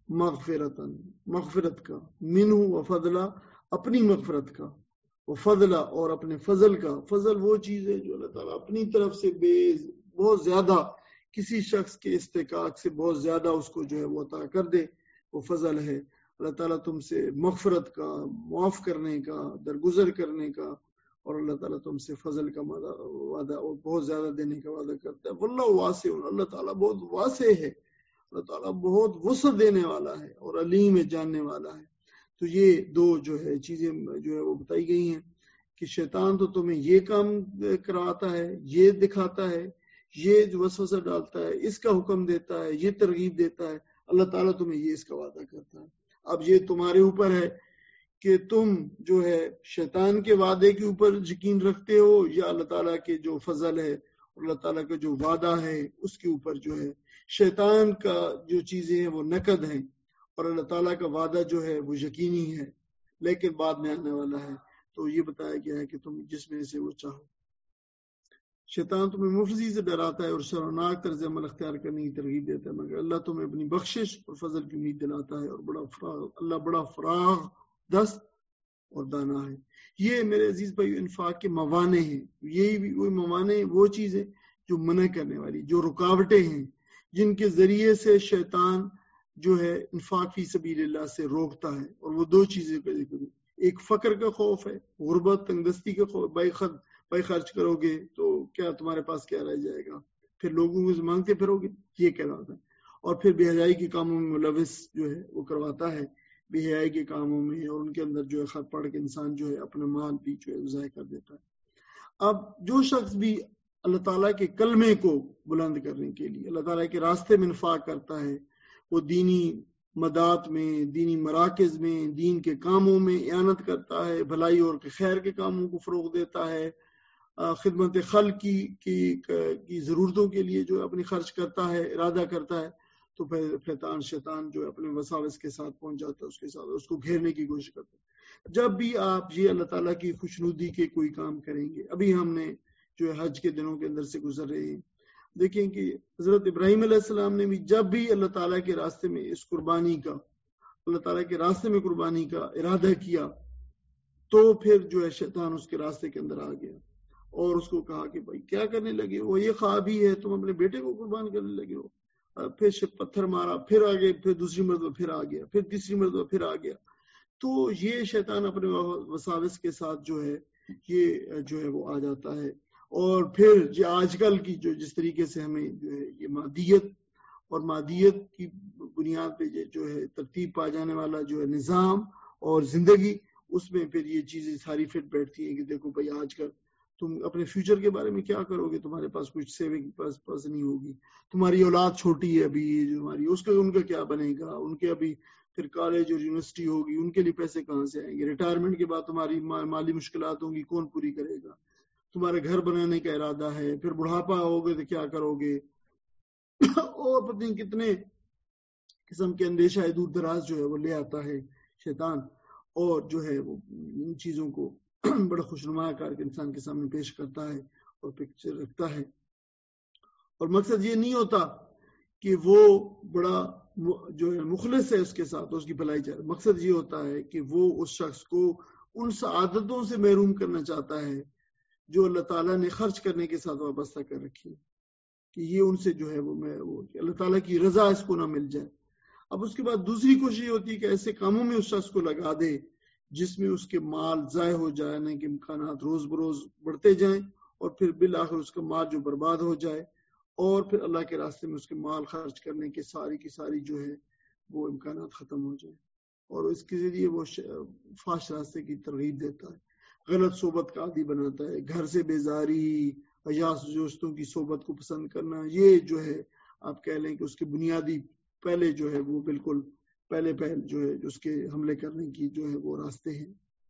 مغفرت کا، منہ وفضلا، اپنی مغفرت کا، وفضلا، اور اپنے فضل کا۔ فضل وہ چیز ہے جو اللہ تعالیٰ اپنی طرف سے بہت زیادہ کسی شخص کے استحقاق سے بہت زیادہ اس کو جو ہے وہ عطا کر دے، وہ فضل ہے۔ اللہ تعالیٰ تم سے مغفرت کا، معاف کرنے کا، درگزر کرنے کا، اور اللہ تعالیٰ تم سے فضل کا وعدہ اور بہت زیادہ دینے کا وعدہ کرتا ہے۔ واللہ واسع، اللہ تعالیٰ بہت واسع ہے، اللہ تعالیٰ بہت وسعت دینے والا ہے اور علیم جاننے والا ہے۔ تو یہ دو جو ہے چیزیں جو ہے وہ بتائی گئی ہیں کہ شیطان تو تمہیں یہ کام کرواتا ہے، یہ دکھاتا ہے، یہ جو وسوسہ ڈالتا ہے، اس کا حکم دیتا ہے، یہ ترغیب دیتا ہے، اللہ تعالیٰ تمہیں یہ اس کا وعدہ کرتا ہے۔ اب یہ تمہارے اوپر ہے کہ تم جو ہے شیطان کے وعدے کے اوپر یقین رکھتے ہو یا اللہ تعالیٰ کے جو فضل ہے اور اللہ تعالیٰ کا جو وعدہ ہے اس کے اوپر جو ہے. شیطان کا جو چیزیں ہیں وہ نقد ہیں اور اللہ تعالیٰ کا وعدہ جو ہے وہ یقینی ہے لیکن بعد میں آنے والا ہے. تو یہ بتایا گیا ہے کہ تم جس میں سے وہ چاہو. شیطان تمہیں مفلسی سے ڈراتا ہے اور شرمناک طرز عمل اختیار کرنے کی ترغیب دیتا ہے مگر اللہ تمہیں اپنی بخشش اور فضل کی امید دلاتا ہے اور اللہ بڑا فراغ دست اور دانا ہے. یہ میرے عزیز بھائی انفاق کے موانع ہیں. یہی بھی وہ موانع وہ چیزیں جو منع کرنے والی جو رکاوٹیں ہیں جن کے ذریعے سے شیطان جو ہے انفاق فی سبیل اللہ سے روکتا ہے. اور وہ دو چیزیں کا ذکر ہے. ایک فقر کا خوف ہے, غربت تنگ دستی کا خوف. بھائی خرچ کرو گے تو کیا تمہارے پاس کیا رہ جائے گا, پھر لوگوں سے مانگتے پھرو گے, یہ کہلاتا ہے. اور پھر بے حیائی کے کاموں میں ملوث جو ہے وہ کرواتا ہے, بے حیائی کے کاموں میں, اور ان کے اندر جو ہے خط پڑھ کے انسان جو ہے اپنا مال بھی جو ہے ضائع کر دیتا ہے. اب جو شخص بھی اللہ تعالیٰ کے کلمے کو بلند کرنے کے لیے اللہ تعالیٰ کے راستے میں انفاق کرتا ہے, وہ دینی مدات میں, دینی مراکز میں, دین کے کاموں میں اعانت کرتا ہے, بھلائی اور خیر کے کاموں کو فروغ دیتا ہے, خدمت خلق کی ضرورتوں کے لیے جو اپنی خرچ کرتا ہے, ارادہ کرتا ہے, تو پھر شیطان جو اپنے وساوس کے ساتھ پہنچ جاتا ہے اس کے ساتھ, اس کو گھیرنے کی کوشش کرتا ہے. جب بھی آپ یہ اللہ تعالیٰ کی خوشنودی کے کوئی کام کریں گے, ابھی ہم نے جو ہے حج کے دنوں کے اندر سے گزر رہے ہیں, دیکھیں کہ حضرت ابراہیم علیہ السلام نے بھی جب بھی اللہ تعالیٰ کے راستے میں اس قربانی کا, اللہ تعالیٰ کے راستے میں قربانی کا ارادہ کیا تو پھر جو ہے شیطان اس کے راستے کے اندر آ گیا اور اس کو کہا کہ بھائی کیا کرنے لگے ہو, یہ خواب ہی ہے, تم اپنے بیٹے کو قربان کرنے لگے ہو. پھر پتھر مارا, پھر آگے, پھر دوسری مرتبہ پھر آ گیا, پھر تیسری مرتبہ پھر آ گیا. تو یہ شیطان اپنے وساوس کے ساتھ جو ہے یہ جو ہے وہ آ جاتا ہے. اور پھر جو آج کل کی جو جس طریقے سے ہمیں جو ہے یہ مادیت اور مادیت کی بنیاد پہ جو ہے ترتیب پا جانے والا جو ہے نظام اور زندگی, اس میں پھر یہ چیزیں ساری فٹ بیٹھتی ہیں کہ دیکھو بھائی آج کل تم اپنے فیوچر کے بارے میں کیا کرو گے, تمہارے پاس کچھ سیونگ پاس نہیں ہوگی, تمہاری اولاد چھوٹی ہے ابھی, جو ہماری ان کا کیا بنے گا, ان کے ابھی پھر کالج اور یونیورسٹی ہوگی, ان کے لیے پیسے کہاں سے آئیں گے, ریٹائرمنٹ کے بعد تمہاری مالی مشکلات ہوں گی, کون پوری کرے گا, تمہارے گھر بنانے کا ارادہ ہے, پھر بڑھاپا ہوگے تو کیا کرو گے, اور پتہ نہیں کتنے قسم کے اندیشہ دور دراز جو ہے وہ لے آتا ہے شیطان, اور جو ہے وہ ان چیزوں کو بڑا خوشنما کر کے انسان کے سامنے پیش کرتا ہے اور پکچر رکھتا ہے. اور مقصد یہ نہیں ہوتا کہ وہ بڑا جو ہے مخلص ہے اس کے ساتھ, اس کی بھلائی چاہے. مقصد یہ ہوتا ہے کہ وہ اس شخص کو ان سعادتوں سے محروم کرنا چاہتا ہے جو اللہ تعالیٰ نے خرچ کرنے کے ساتھ وابستہ کر رکھی, کہ یہ ان سے جو ہے وہ کہ اللہ تعالیٰ کی رضا اس کو نہ مل جائے. اب اس کے بعد دوسری کوشش ہوتی ہے کہ ایسے کاموں میں اس شخص کو لگا دے جس میں اس کے مال ضائع ہو جانے کے امکانات روز بروز بڑھتے جائیں, اور پھر بالآخر اس کا مال جو برباد ہو جائے, اور پھر اللہ کے راستے میں اس کے مال خرچ کرنے کے ساری کی ساری جو ہے وہ امکانات ختم ہو جائیں, اور اس کے ذریعے وہ فاش راستے کی ترغیب دیتا ہے, غلط صحبت کا عادی بناتا ہے, گھر سے بیزاری, عیاش دوستوں کی صحبت کو پسند کرنا, یہ جو ہے آپ کہہ لیں کہ اس کے بنیادی پہلے جو ہے وہ بالکل پہلے جو ہے اس کے حملے کرنے کی جو ہے وہ راستے ہیں.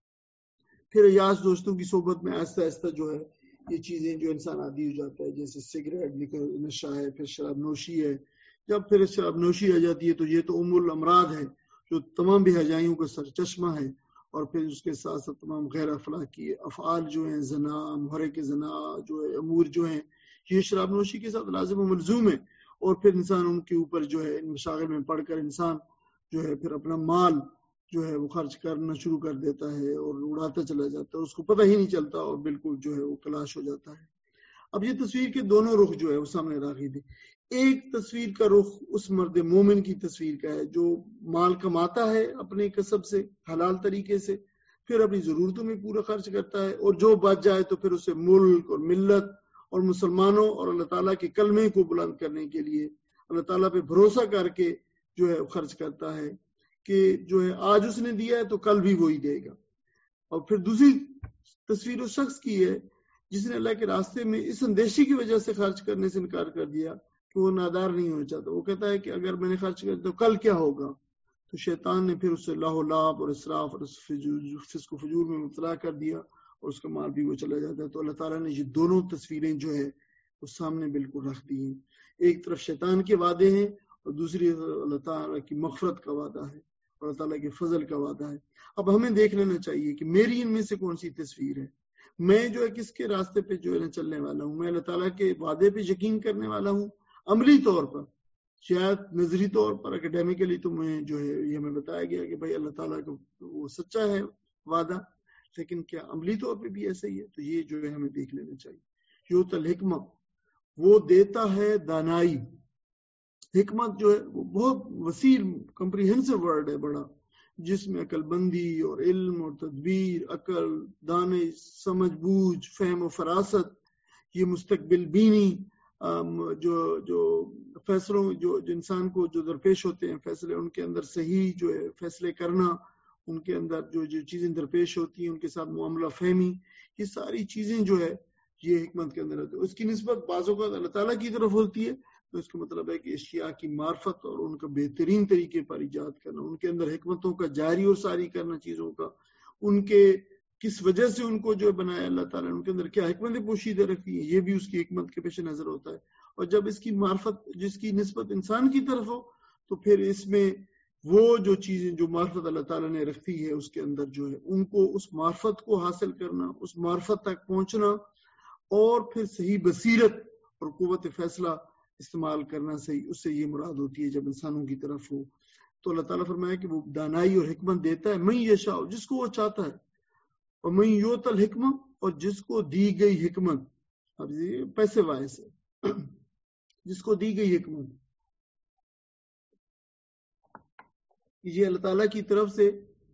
پھر عیاش دوستوں کی صحبت میں آہستہ آہستہ جو ہے یہ چیزیں جو انسان عادی ہو جاتا ہے, جیسے سگریٹ نشہ ہے, پھر شراب نوشی ہے. جب پھر شراب نوشی آ جاتی ہے تو یہ تو ام الامراض ہے جو تمام بے حیائیوں کا سرچشمہ ہے, اور پھر اس کے ساتھ ساتھ تمام غیر اخلاقی افعال جو ہیں, زنا, محرک زنا جو ہے, امور جو ہیں, یہ شراب نوشی کے ساتھ لازم و ملزوم ہے. اور پھر انسان ان کے اوپر جو ہے مشاغل میں پڑھ کر انسان جو ہے پھر اپنا مال جو ہے وہ خرچ کرنا شروع کر دیتا ہے اور اڑاتا چلا جاتا ہے, اس کو پتہ ہی نہیں چلتا اور بالکل جو ہے وہ کلاش ہو جاتا ہے. اب یہ تصویر کے دونوں رخ جو ہے وہ سامنے راغب ہے. ایک تصویر کا رخ اس مرد مومن کی تصویر کا ہے جو مال کماتا ہے اپنے کسب سے حلال طریقے سے, پھر اپنی ضرورتوں میں پورا خرچ کرتا ہے, اور جو بچ جائے تو پھر اسے ملک اور ملت اور مسلمانوں اور اللہ تعالیٰ کے کلمے کو بلند کرنے کے لیے اللہ تعالیٰ پہ بھروسہ کر کے جو ہے خرچ کرتا ہے کہ جو ہے آج اس نے دیا ہے تو کل بھی وہی دے گا. اور پھر دوسری تصویر اس شخص کی ہے جس نے اللہ کے راستے میں اس اندیشی کی وجہ سے خرچ کرنے سے انکار کر دیا کہ وہ نادار نہیں ہونا چاہتا. وہ کہتا ہے کہ اگر میں نے خرچ کر تو کل کیا ہوگا, تو شیطان نے پھر اسے لاہ و لعب اور اسراف اور فسق و فجور میں مبتلا کر دیا اور اس کا مال بھی وہ چلا جاتا ہے. تو اللہ تعالیٰ نے یہ دونوں تصویریں جو ہے وہ سامنے بالکل رکھ دی ہیں. ایک طرف شیطان کے وعدے ہیں اور دوسری طرف اللہ تعالیٰ کی مغفرت کا وعدہ ہے اور اللہ تعالیٰ کے فضل کا وعدہ ہے. اب ہمیں دیکھ لینا چاہیے کہ میری ان میں سے کون سی تصویر ہے. میں جو ہے کس کے راستے پہ جو ہے چلنے والا ہوں. میں اللہ تعالیٰ کے وعدے پہ یقین کرنے والا ہوں عملی طور پر. شاید نظری طور پر اکیڈیمکلی تو میں جو ہے یہ ہمیں بتایا گیا کہ بھائی اللہ تعالیٰ کا وہ سچا ہے وعدہ، لیکن کیا عملی طور پہ بھی ایسا ہی ہے؟ تو یہ جو ہے ہمیں دیکھ لینا چاہیے. یوت الحکمہ، وہ دیتا ہے دانائی. حکمت جو ہے وہ بہت وسیع کمپریہنسو ورڈ ہے بڑا، جس میں عقل بندی اور علم اور تدبیر، عقل، دانش، سمجھ بوجھ، فہم و فراست، یہ مستقبل بینی، جو فیصلوں جو انسان کو جو درپیش ہوتے ہیں فیصلے، ان کے اندر صحیح جو ہے فیصلے کرنا، ان کے اندر جو چیزیں درپیش ہوتی ہیں ان کے ساتھ معاملہ فہمی، یہ ساری چیزیں جو ہے یہ حکمت کے اندر ہوتی ہے. اس کی نسبت بعض اوقات اللہ تعالیٰ کی طرف ہوتی ہے، تو اس کا مطلب ہے کہ اشیاء کی معرفت اور ان کا بہترین طریقے پر ایجاد کرنا، ان کے اندر حکمتوں کا جاری اور ساری کرنا، چیزوں کا ان کے کس وجہ سے ان کو جو بنایا اللہ تعالیٰ نے، ان کے اندر کیا حکمتیں پوشیدہ رکھی ہیں، یہ بھی اس کی حکمت کے پیش نظر ہوتا ہے. اور جب اس کی معرفت جس کی نسبت انسان کی طرف ہو تو پھر اس میں وہ جو چیزیں جو معرفت اللہ تعالیٰ نے رکھی ہے اس کے اندر جو ہے ان کو اس معرفت کو حاصل کرنا، اس معرفت تک پہنچنا اور پھر صحیح بصیرت اور قوت فیصلہ استعمال کرنا، صحیح اس سے یہ مراد ہوتی ہے جب انسانوں کی طرف ہو. تو اللہ تعالیٰ فرمایا کہ وہ دانائی اور حکمت دیتا ہے من یشاء، جس کو وہ چاہتا ہے، اور من یؤت الحکمہ، اور جس کو دی گئی حکمت، اب یہ پیسے وائس ہے، جس کو دی گئی حکمت یہ اللہ تعالیٰ کی طرف سے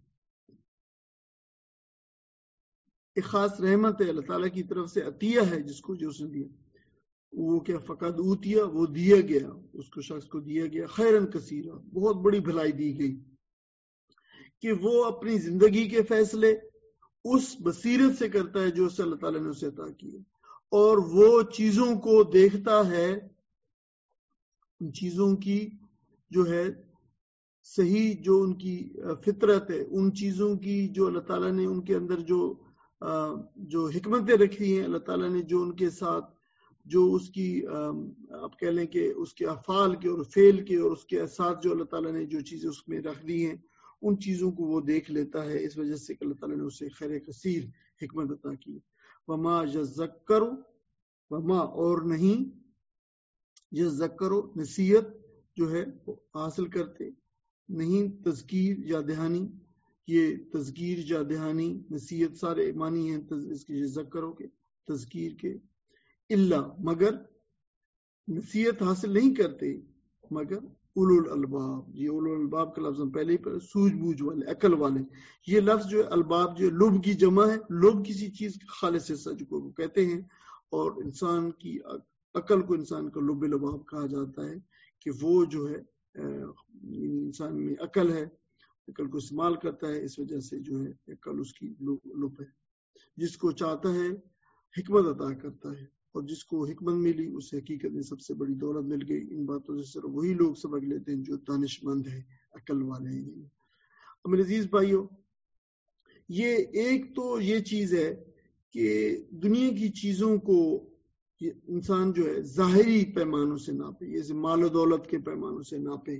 ایک خاص رحمت ہے، اللہ تعالیٰ کی طرف سے عطیہ ہے جس کو جو اس نے دیا. وہ کیا فقط اوتیا، وہ دیا گیا، اس کو شخص کو دیا گیا خیرن کثیرہ، بہت بڑی بھلائی دی گئی کہ وہ اپنی زندگی کے فیصلے اس بصیرت سے کرتا ہے جو اسے اللہ تعالیٰ نے اسے عطا کی ہے، اور وہ چیزوں کو دیکھتا ہے، ان چیزوں کی جو ہے صحیح جو ان کی فطرت ہے، ان چیزوں کی جو اللہ تعالیٰ نے ان کے اندر جو حکمتیں رکھی ہیں، اللہ تعالیٰ نے جو ان کے ساتھ جو اس کی آپ کہہ لیں کہ اس کے افعال کے اور فعل کے اور اس کے ساتھ جو اللہ تعالیٰ نے جو چیزیں اس میں رکھ دی ہیں، ان چیزوں کو وہ دیکھ لیتا ہے، اس وجہ سے کہ اللہ تعالیٰ نے اسے خیر کثیر حکمت عطا کی. وما یذکر، وما اور نہیں، یذکر نصیحت جو ہے حاصل کرتے نہیں، تذکیر یا دہانی، یہ تذکیر یا دہانی نصیحت سارے معنی ہیں اس کے یذکروں کے تذکیر کے. اللہ مگر نصیحت حاصل نہیں کرتے مگر اولو الالباب، یہ اولو الالباب کا لفظ ہم پہلے ہی پر سوجھ بوجھ والے، عقل والے. یہ لفظ جو ہے الباب جو لب کی جمع ہے، لب کسی چیز کا خالص حصہ جو کو کہتے ہیں، اور انسان کی عقل کو انسان کا لب الباب کہا جاتا ہے کہ وہ جو ہے انسان میں عقل ہے، عقل کو استعمال کرتا ہے، اس وجہ سے جو ہے عقل اس کی لب ہے. جس کو چاہتا ہے حکمت عطا کرتا ہے، اور جس کو حکمت ملی اسے حقیقت میں سب سے بڑی دولت مل گئی. ان باتوں سے صرف وہی لوگ سبق لیتے ہیں جو دانش مند ہیں، عقل والے ہیں. میرے عزیز بھائیو، یہ ایک تو یہ چیز ہے کہ دنیا کی چیزوں کو انسان جو ہے ظاہری پیمانوں سے ناپے، جیسے مال و دولت کے پیمانوں سے ناپے،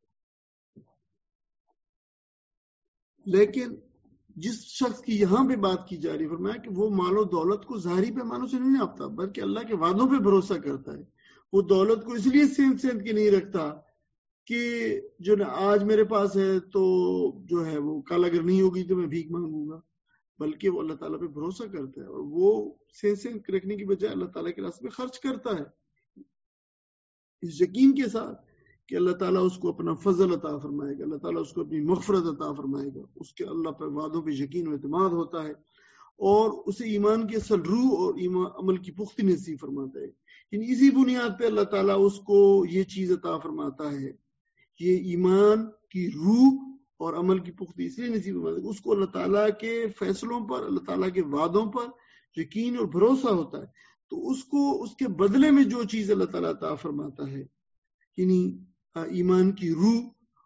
لیکن جس شخص کی یہاں پہ بات کی جا رہی فرمایا کہ وہ مال و دولت کو ظاہری پیمانوں سے نہیں ناپتا بلکہ اللہ کے وعدوں پہ بھروسہ کرتا ہے. وہ دولت کو اس لیے سینت کے نہیں رکھتا کہ جو آج میرے پاس ہے تو جو ہے وہ کل اگر نہیں ہوگی تو میں بھیک مانگوں گا، بلکہ وہ اللہ تعالیٰ پہ بھروسہ کرتا ہے، اور وہ سینت رکھنے کی بجائے اللہ تعالیٰ کے راستے میں خرچ کرتا ہے اس یقین کے ساتھ کہ اللہ تعالیٰ اس کو اپنا فضل عطا فرمائے گا، اللہ تعالیٰ اس کو اپنی مغفرت عطا فرمائے گا. اس کے اللہ پر وعدوں پہ یقین و اعتماد ہوتا ہے، اور اسے ایمان کے اصل روح اور عمل کی پختی نصیب فرماتا ہے. یعنی اسی بنیاد پہ اللہ تعالیٰ اس کو یہ چیز عطا فرماتا ہے، یہ ایمان کی روح اور عمل کی پختی اس لیے نصیب فرماتا ہے. اس کو اللہ تعالیٰ کے فیصلوں پر، اللہ تعالیٰ کے وعدوں پر یقین اور بھروسہ ہوتا ہے. تو اس کو اس کے بدلے میں جو چیز اللہ تعالیٰ عطا فرماتا ہے، یعنی ایمان کی روح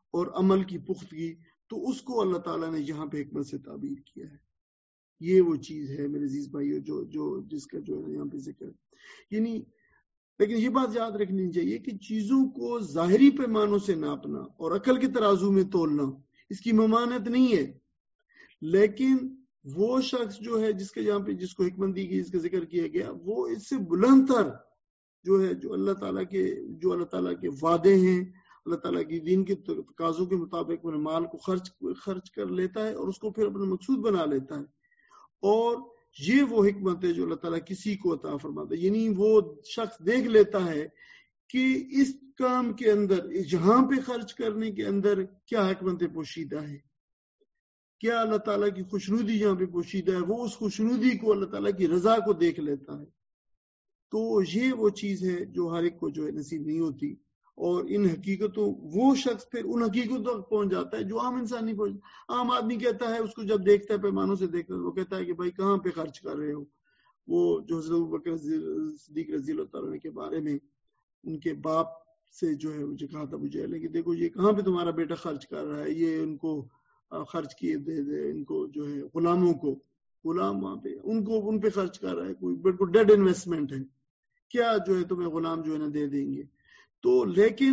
اور عمل کی پختگی، تو اس کو اللہ تعالیٰ نے یہاں پہ حکمت سے تعبیر کیا ہے. یہ وہ چیز ہے میرے عزیز بھائیو جو جس کا جو ہے یہاں پہ ذکر ہے. یعنی لیکن یہ بات یاد رکھنی چاہیے کہ چیزوں کو ظاہری پیمانوں سے ناپنا اور عقل کے ترازو میں تولنا اس کی ممانعت نہیں ہے، لیکن وہ شخص جو ہے جس کے یہاں پہ جس کو حکمت دی گئی، جس کا ذکر کیا گیا، وہ اس سے بلند تر جو ہے جو اللہ تعالیٰ کے وعدے ہیں، اللہ تعالیٰ کی دین کے تقاضوں کے مطابق اپنے مال کو خرچ کر لیتا ہے اور اس کو پھر اپنا مقصود بنا لیتا ہے. اور یہ وہ حکمت ہے جو اللہ تعالیٰ کسی کو عطا فرماتا ہے. یعنی وہ شخص دیکھ لیتا ہے کہ اس کام کے اندر، جہاں پہ خرچ کرنے کے اندر کیا حکمت پوشیدہ ہے، کیا اللہ تعالیٰ کی خوشنودی جہاں پہ پوشیدہ ہے، وہ اس خوشنودی کو اللہ تعالیٰ کی رضا کو دیکھ لیتا ہے. تو یہ وہ چیز ہے جو ہر ایک کو جو ہے نصیب نہیں ہوتی. اور ان حقیقتوں وہ شخص پھر ان حقیقتوں تک پہنچ جاتا ہے جو عام انسان نہیں پہنچتا. عام آدمی کہتا ہے، اس کو جب دیکھتا ہے پیمانوں سے دیکھتا ہے، وہ کہتا ہے کہ بھائی کہاں پہ خرچ کر رہے ہو. وہ جو حضرت ابوبکر صدیق رضی اللہ تعالیٰ عنہ کے بارے میں ان کے باپ سے جو ہے مجھے کہا تھا مجھے کہ دیکھو یہ کہاں پہ تمہارا بیٹا خرچ کر رہا ہے، یہ ان کو خرچ کیے دے ان کو جو ہے غلاموں کو، غلام وہاں پہ ان پہ خرچ کر رہا ہے، کوئی بالکل ڈیڈ انویسٹمنٹ ہے، کیا جو ہے تمہیں غلام جو ہے نا دے دیں گے. تو لیکن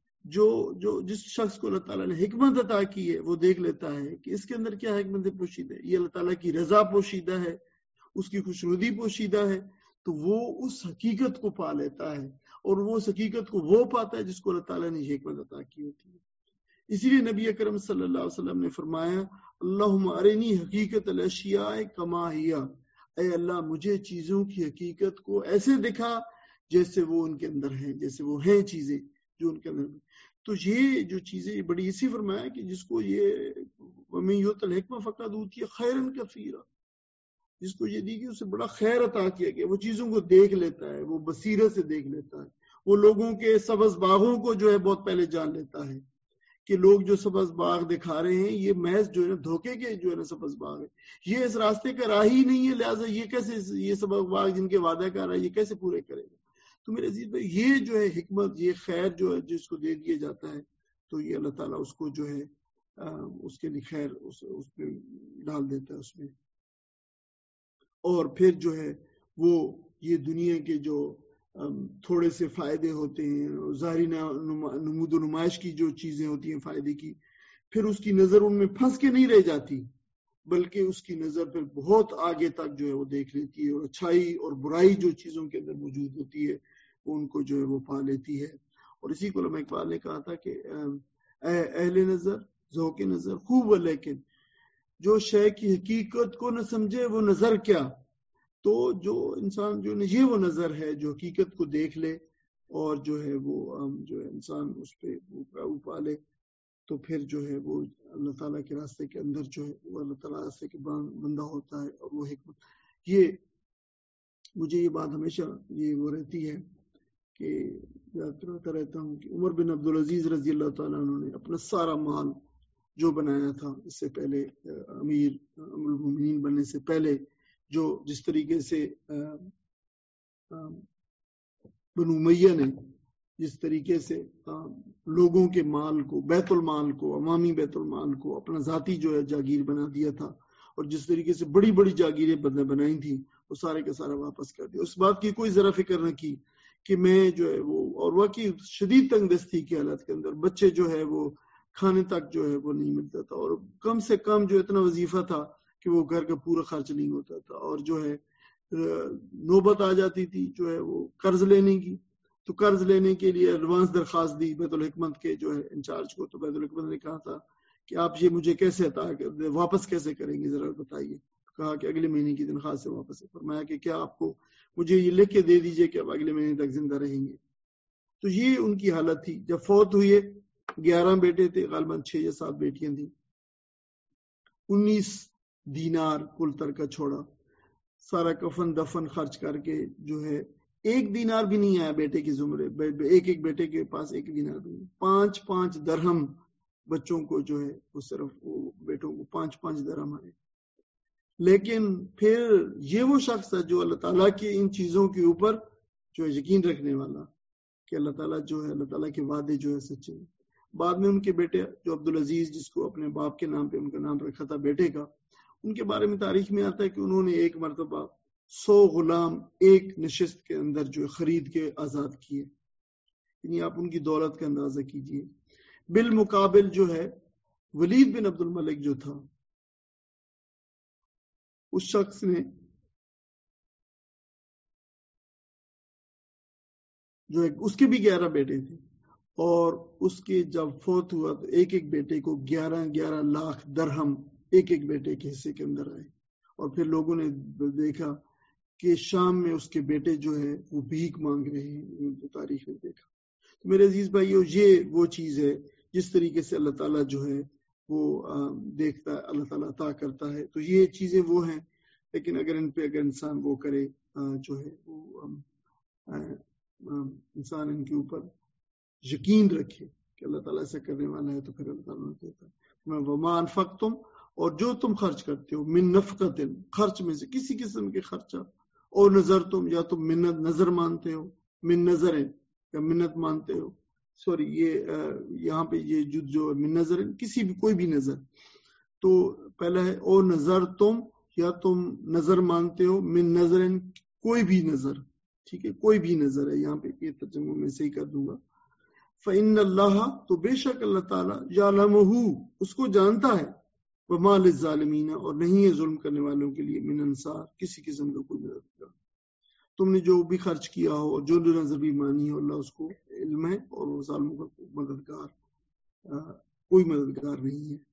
جس شخص کو اللہ تعالیٰ نے حکمت عطا کی ہے وہ دیکھ لیتا ہے کہ اس کے اندر کیا حکمت پوشیدہ ہے، یہ اللہ تعالیٰ کی رضا پوشیدہ ہے، اس کی خوشنودی پوشیدہ ہے. تو وہ اس حقیقت کو پا لیتا ہے، اور وہ اس حقیقت کو وہ پاتا ہے جس کو اللہ تعالیٰ نے حکمت عطا کی ہوتی ہے. اسی لیے نبی اکرم صلی اللہ علیہ وسلم نے فرمایا، اللہم ارنی حقیقت الاشیاء کما ہی، اے اللہ مجھے چیزوں کی حقیقت کو ایسے دکھا جیسے وہ ان کے اندر ہیں، جیسے وہ ہیں چیزیں جو ان کے اندر ہیں. تو یہ جو چیزیں بڑی اسی فرمایا کہ جس کو یہ وَمَن یُؤْتَ الْحِکْمَةَ فَقَدْ أُوتِیَ خَیْرًا کَثِیرًا، جس کو یہ دی گئی اسے بڑا خیر عطا کیا گیا. وہ چیزوں کو دیکھ لیتا ہے، وہ بصیرت سے دیکھ لیتا ہے، وہ لوگوں کے سبز باغوں کو جو ہے بہت پہلے جان لیتا ہے کہ لوگ جو سبز باغ دکھا رہے ہیں یہ محض جو ہے نا دھوکے کے جو ہے نا سبز باغ ہے، یہ اس راستے کا راہ ہی نہیں ہے، لہٰذا یہ کیسے یہ سبز باغ جن کے وعدہ کر رہا ہے یہ کیسے پورے کرے گا. تو میرے عزیز بھائی یہ جو ہے حکمت، یہ خیر جو ہے جس کو دے دیا جاتا ہے تو یہ اللہ تعالیٰ اس کو جو ہے اس کے لیے خیر اس میں ڈال دیتا ہے اس میں. اور پھر جو ہے وہ یہ دنیا کے جو تھوڑے سے فائدے ہوتے ہیں، ظاہری نمود و نمائش کی جو چیزیں ہوتی ہیں فائدے کی، پھر اس کی نظر ان میں پھنس کے نہیں رہ جاتی، بلکہ اس کی نظر پھر بہت آگے تک جو ہے وہ دیکھ لیتی ہے، اور اچھائی اور برائی جو چیزوں کے اندر موجود ہوتی ہے وہ ان کو جو ہے وہ پا لیتی ہے. اور اسی کو علامہ اقبال نے کہا تھا کہ اہل نظر ذوق نظر خوب، لیکن جو شے کی حقیقت کو نہ سمجھے وہ نظر کیا. تو جو انسان جو یہ وہ نظر ہے جو حقیقت کو دیکھ لے اور جو ہے وہ جو ہے انسان اس پہ قابو پا لے، تو پھر جو ہے وہ اللہ تعالیٰ کے راستے کے اندر جو ہے وہ اللہ تعالیٰ راستے کے بندہ ہوتا ہے. اور وہ حکمت، یہ مجھے یہ بات ہمیشہ یہ وہ رہتی ہے کہ یاد کرتا رہتا ہوں کہ عمر بن عبدالعزیز رضی اللہ تعالیٰ عنہ نے اپنا سارا مال جو بنایا تھا اس سے پہلے امیر المومنین بننے سے پہلے، جو جس طریقے سے بنو امیہ نے جس طریقے سے لوگوں کے مال کو، بیت المال کو، عوامی بیت المال کو اپنا ذاتی جو ہے جاگیر بنا دیا تھا، اور جس طریقے سے بڑی بڑی جاگیریں بنائی تھیں وہ سارے کا سارا واپس کر دیا. اس بات کی کوئی ذرا فکر نہ کی کہ میں جو ہے وہ، اور واقعی شدید تنگ دستی کی حالت کے اندر بچے جو ہے وہ کھانے تک جو ہے وہ نہیں ملتا تھا، اور کم سے کم جو اتنا وظیفہ تھا کہ وہ گھر کا پورا خرچ نہیں ہوتا تھا، اور جو ہے نوبت آ جاتی تھی جو ہے وہ قرض لینے کی. تو قرض لینے کے لیے ایڈوانس درخواست دی بیت الحکمت کے جو ہے انچارج کو. تو بیت الحکمت نے کہا تھا کہ آپ یہ مجھے کیسے عطا واپس کیسے کریں گے ذرا بتائیے. کہا کہ اگلے مہینے کی تنخواہ سے واپس ہے. فرمایا کہ کیا آپ کو مجھے یہ لکھ کے دے دیجئے کہ آپ اگلے مہینے تک زندہ رہیں گے. تو یہ ان کی حالت تھی. جب فوت ہوئے 11 بیٹے تھے، غالباً 6 یا 7 بیٹیاں تھیں. 19 دینار کل ترکہ چھوڑا، سارا کفن دفن خرچ کر کے جو ہے 1 دینار بھی نہیں آیا بیٹے کے زمرے، ایک بیٹے کے پاس 1 دینار بھی نہیں. 5 درہم بچوں کو جو ہے وہ صرف وہ بیٹوں کو 5 درہم آئے. لیکن پھر یہ وہ شخص ہے جو اللہ تعالیٰ کے ان چیزوں کے اوپر جو ہے یقین رکھنے والا کہ اللہ تعالیٰ جو ہے اللہ تعالیٰ کے وعدے جو ہے سچے. بعد میں ان کے بیٹے جو عبدالعزیز، جس کو اپنے باپ کے نام پہ ان کا نام رکھا تھا بیٹے کا، ان کے بارے میں تاریخ میں آتا ہے کہ انہوں نے ایک مرتبہ 100 غلام ایک نشست کے اندر جو خرید کے آزاد کیے. یعنی آپ ان کی دولت کا اندازہ کیجئے. بالمقابل جو ہے ولید بن عبد الملک جو تھا، اس شخص نے جو اس کے بھی 11 بیٹے تھے، اور اس کے جب فوت ہوا تو ایک ایک بیٹے کو 11 لاکھ درہم ایک ایک بیٹے کے حصے کے اندر آئے. اور پھر لوگوں نے دیکھا کہ شام میں اس کے بیٹے جو ہے وہ بھیک مانگ رہے ہیں، تاریخ میں دیکھا. تو میرے عزیز بھائیو، یہ وہ چیز ہے جس طریقے سے اللہ تعالیٰ جو ہے وہ دیکھتا ہے، اللہ تعالیٰ عطا کرتا ہے. تو یہ چیزیں وہ ہیں، لیکن اگر ان پہ اگر انسان وہ کرے جو ہے وہ انسان ان کے اوپر یقین رکھے کہ اللہ تعالیٰ ایسا کرنے والا ہے، تو پھر اللہ تعالیٰ نے دیتا ہے. وما انفقتم، اور جو تم خرچ کرتے ہو، من نفقت، خرچ میں سے کسی قسم کے خرچہ، اور نظر تم، یا تم منت نظر مانتے ہو، من نظر یا منت مانتے ہو، سوری یہ یہاں پہ یہ جو من نظر کسی بھی کوئی بھی نظر، تو پہلا ہے اور نظر تم، یا تم نظر مانتے ہو، من نظر کوئی بھی نظر، ٹھیک ہے، کوئی بھی نظر ہے یہاں پہ، یہ ترجمہ میں صحیح کر دوں گا. فإن اللہ، تو بے شک اللہ تعالیٰ، یعلمہ، اس کو جانتا ہے، وما للظالمین، اور نہیں ہے ظلم کرنے والوں کے لیے، من انصار، کسی قسم کا کوئی مددگار. تم نے جو بھی خرچ کیا ہو اور جو نظر بھی مانی ہو، اللہ اس کو علم ہے، اور وہ ظالموں کا مددگار کوئی مددگار نہیں ہے.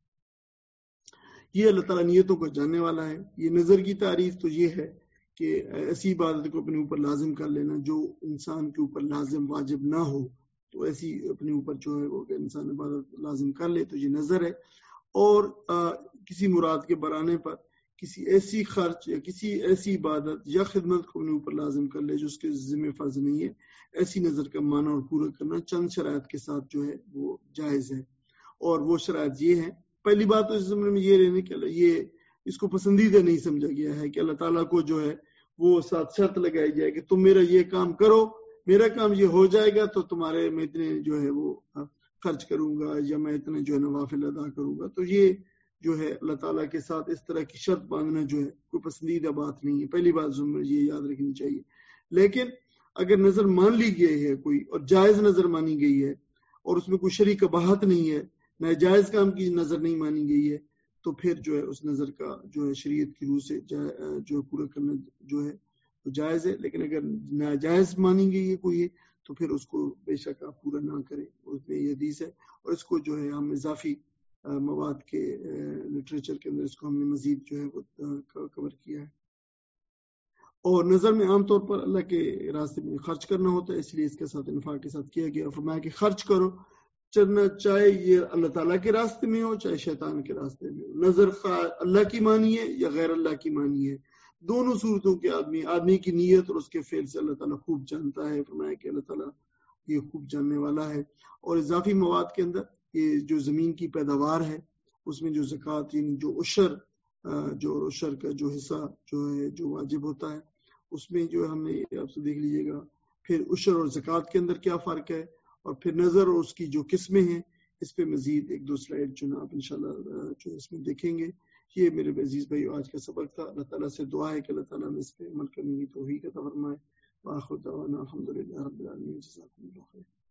یہ اللہ تعالیٰ نیتوں کو جاننے والا ہے. یہ نظر کی تعریف تو یہ ہے کہ ایسی عبادت کو اپنے اوپر لازم کر لینا جو انسان کے اوپر لازم واجب نہ ہو، تو ایسی اپنے اوپر جو ہے وہ انسان عبادت لازم کر لے، تو یہ نظر ہے. اور کسی مراد کے برانے پر کسی ایسی خرچ یا کسی ایسی عبادت یا خدمت کو اپنے اوپر لازم کر لے جو اس کے ذمہ فرض نہیں ہے، ایسی نظر کا معنی اور پورا کرنا چند شرائط کے ساتھ جو ہے وہ جائز ہے. اور وہ شرائط یہ ہیں، پہلی بات تو اس زمانے میں یہ رہنے کہ یہ اس کو پسندیدہ نہیں سمجھا گیا ہے کہ اللہ تعالیٰ کو جو ہے وہ ساتھ شرط لگائی جائے کہ تم میرا یہ کام کرو، میرا کام یہ ہو جائے گا تو تمہارے میں اتنے جو ہے وہ خرچ کروں گا، یا میں اتنے جو ہے نوافل ادا کروں گا. تو یہ جو ہے اللہ تعالیٰ کے ساتھ اس طرح کی شرط باندھنا جو ہے کوئی پسندیدہ بات نہیں ہے. پہلی بات یہ یاد رکھنی چاہیے. لیکن اگر نظر مان لی گئی ہے کوئی، اور جائز نظر مانی گئی ہے، اور اس میں کوئی شرعی قباحت نہیں ہے، ناجائز کام کی نظر نہیں مانی گئی ہے، تو پھر جو ہے اس نظر کا جو ہے شریعت کی روح سے جو ہے پورا کرنا جو ہے تو جائز ہے. لیکن اگر ناجائز مانی گئی ہے کوئی، تو پھر اس کو بے شک آپ پورا نہ کریں. اس میں یہ حدیث ہے، اور اس کو جو ہے ہم اضافی مواد کے لٹریچر کے اندر اس کو ہم نے مزید جو ہے وہ کور کیا ہے. اور نظر میں عام طور پر اللہ کے راستے میں خرچ کرنا ہوتا ہے، اس لیے اس کے ساتھ انفاق کے ساتھ کیا گیا. فرمایا کہ خرچ کرو، چلنا چاہے یہ اللہ تعالیٰ کے راستے میں ہو چاہے شیطان کے راستے میں ہو. نظر اللہ کی مانی ہے یا غیر اللہ کی مانی ہے، دونوں صورتوں کے آدمی کی نیت اور اس کے فعل سے اللہ تعالیٰ خوب جانتا ہے. فرمایا کہ اللہ تعالیٰ یہ خوب جاننے والا ہے. اور اضافی مواد کے اندر یہ جو زمین کی پیداوار ہے، اس میں جو زکوٰۃ یعنی جو عشر کا جو حصہ جو ہے جو واجب ہوتا ہے، اس میں جو ہم نے آپ سے دیکھ لیجیے گا. پھر عشر اور زکوٰۃ کے اندر کیا فرق ہے، اور پھر نظر اور اس کی جو قسمیں ہیں، اس پہ مزید ایک دو سلائیڈ جو آپ انشاءاللہ جو اس میں دیکھیں گے. یہ میرے عزیز بھائی آج کا سبق تھا. اللہ تعالیٰ سے دعا ہے کہ اللہ تعالیٰ نے اس پہ عمل کرنے کی توفیق عطا فرمائے. وآخر دعوانا الحمدللہ رب العالمین. جزاکم اللہ خیر.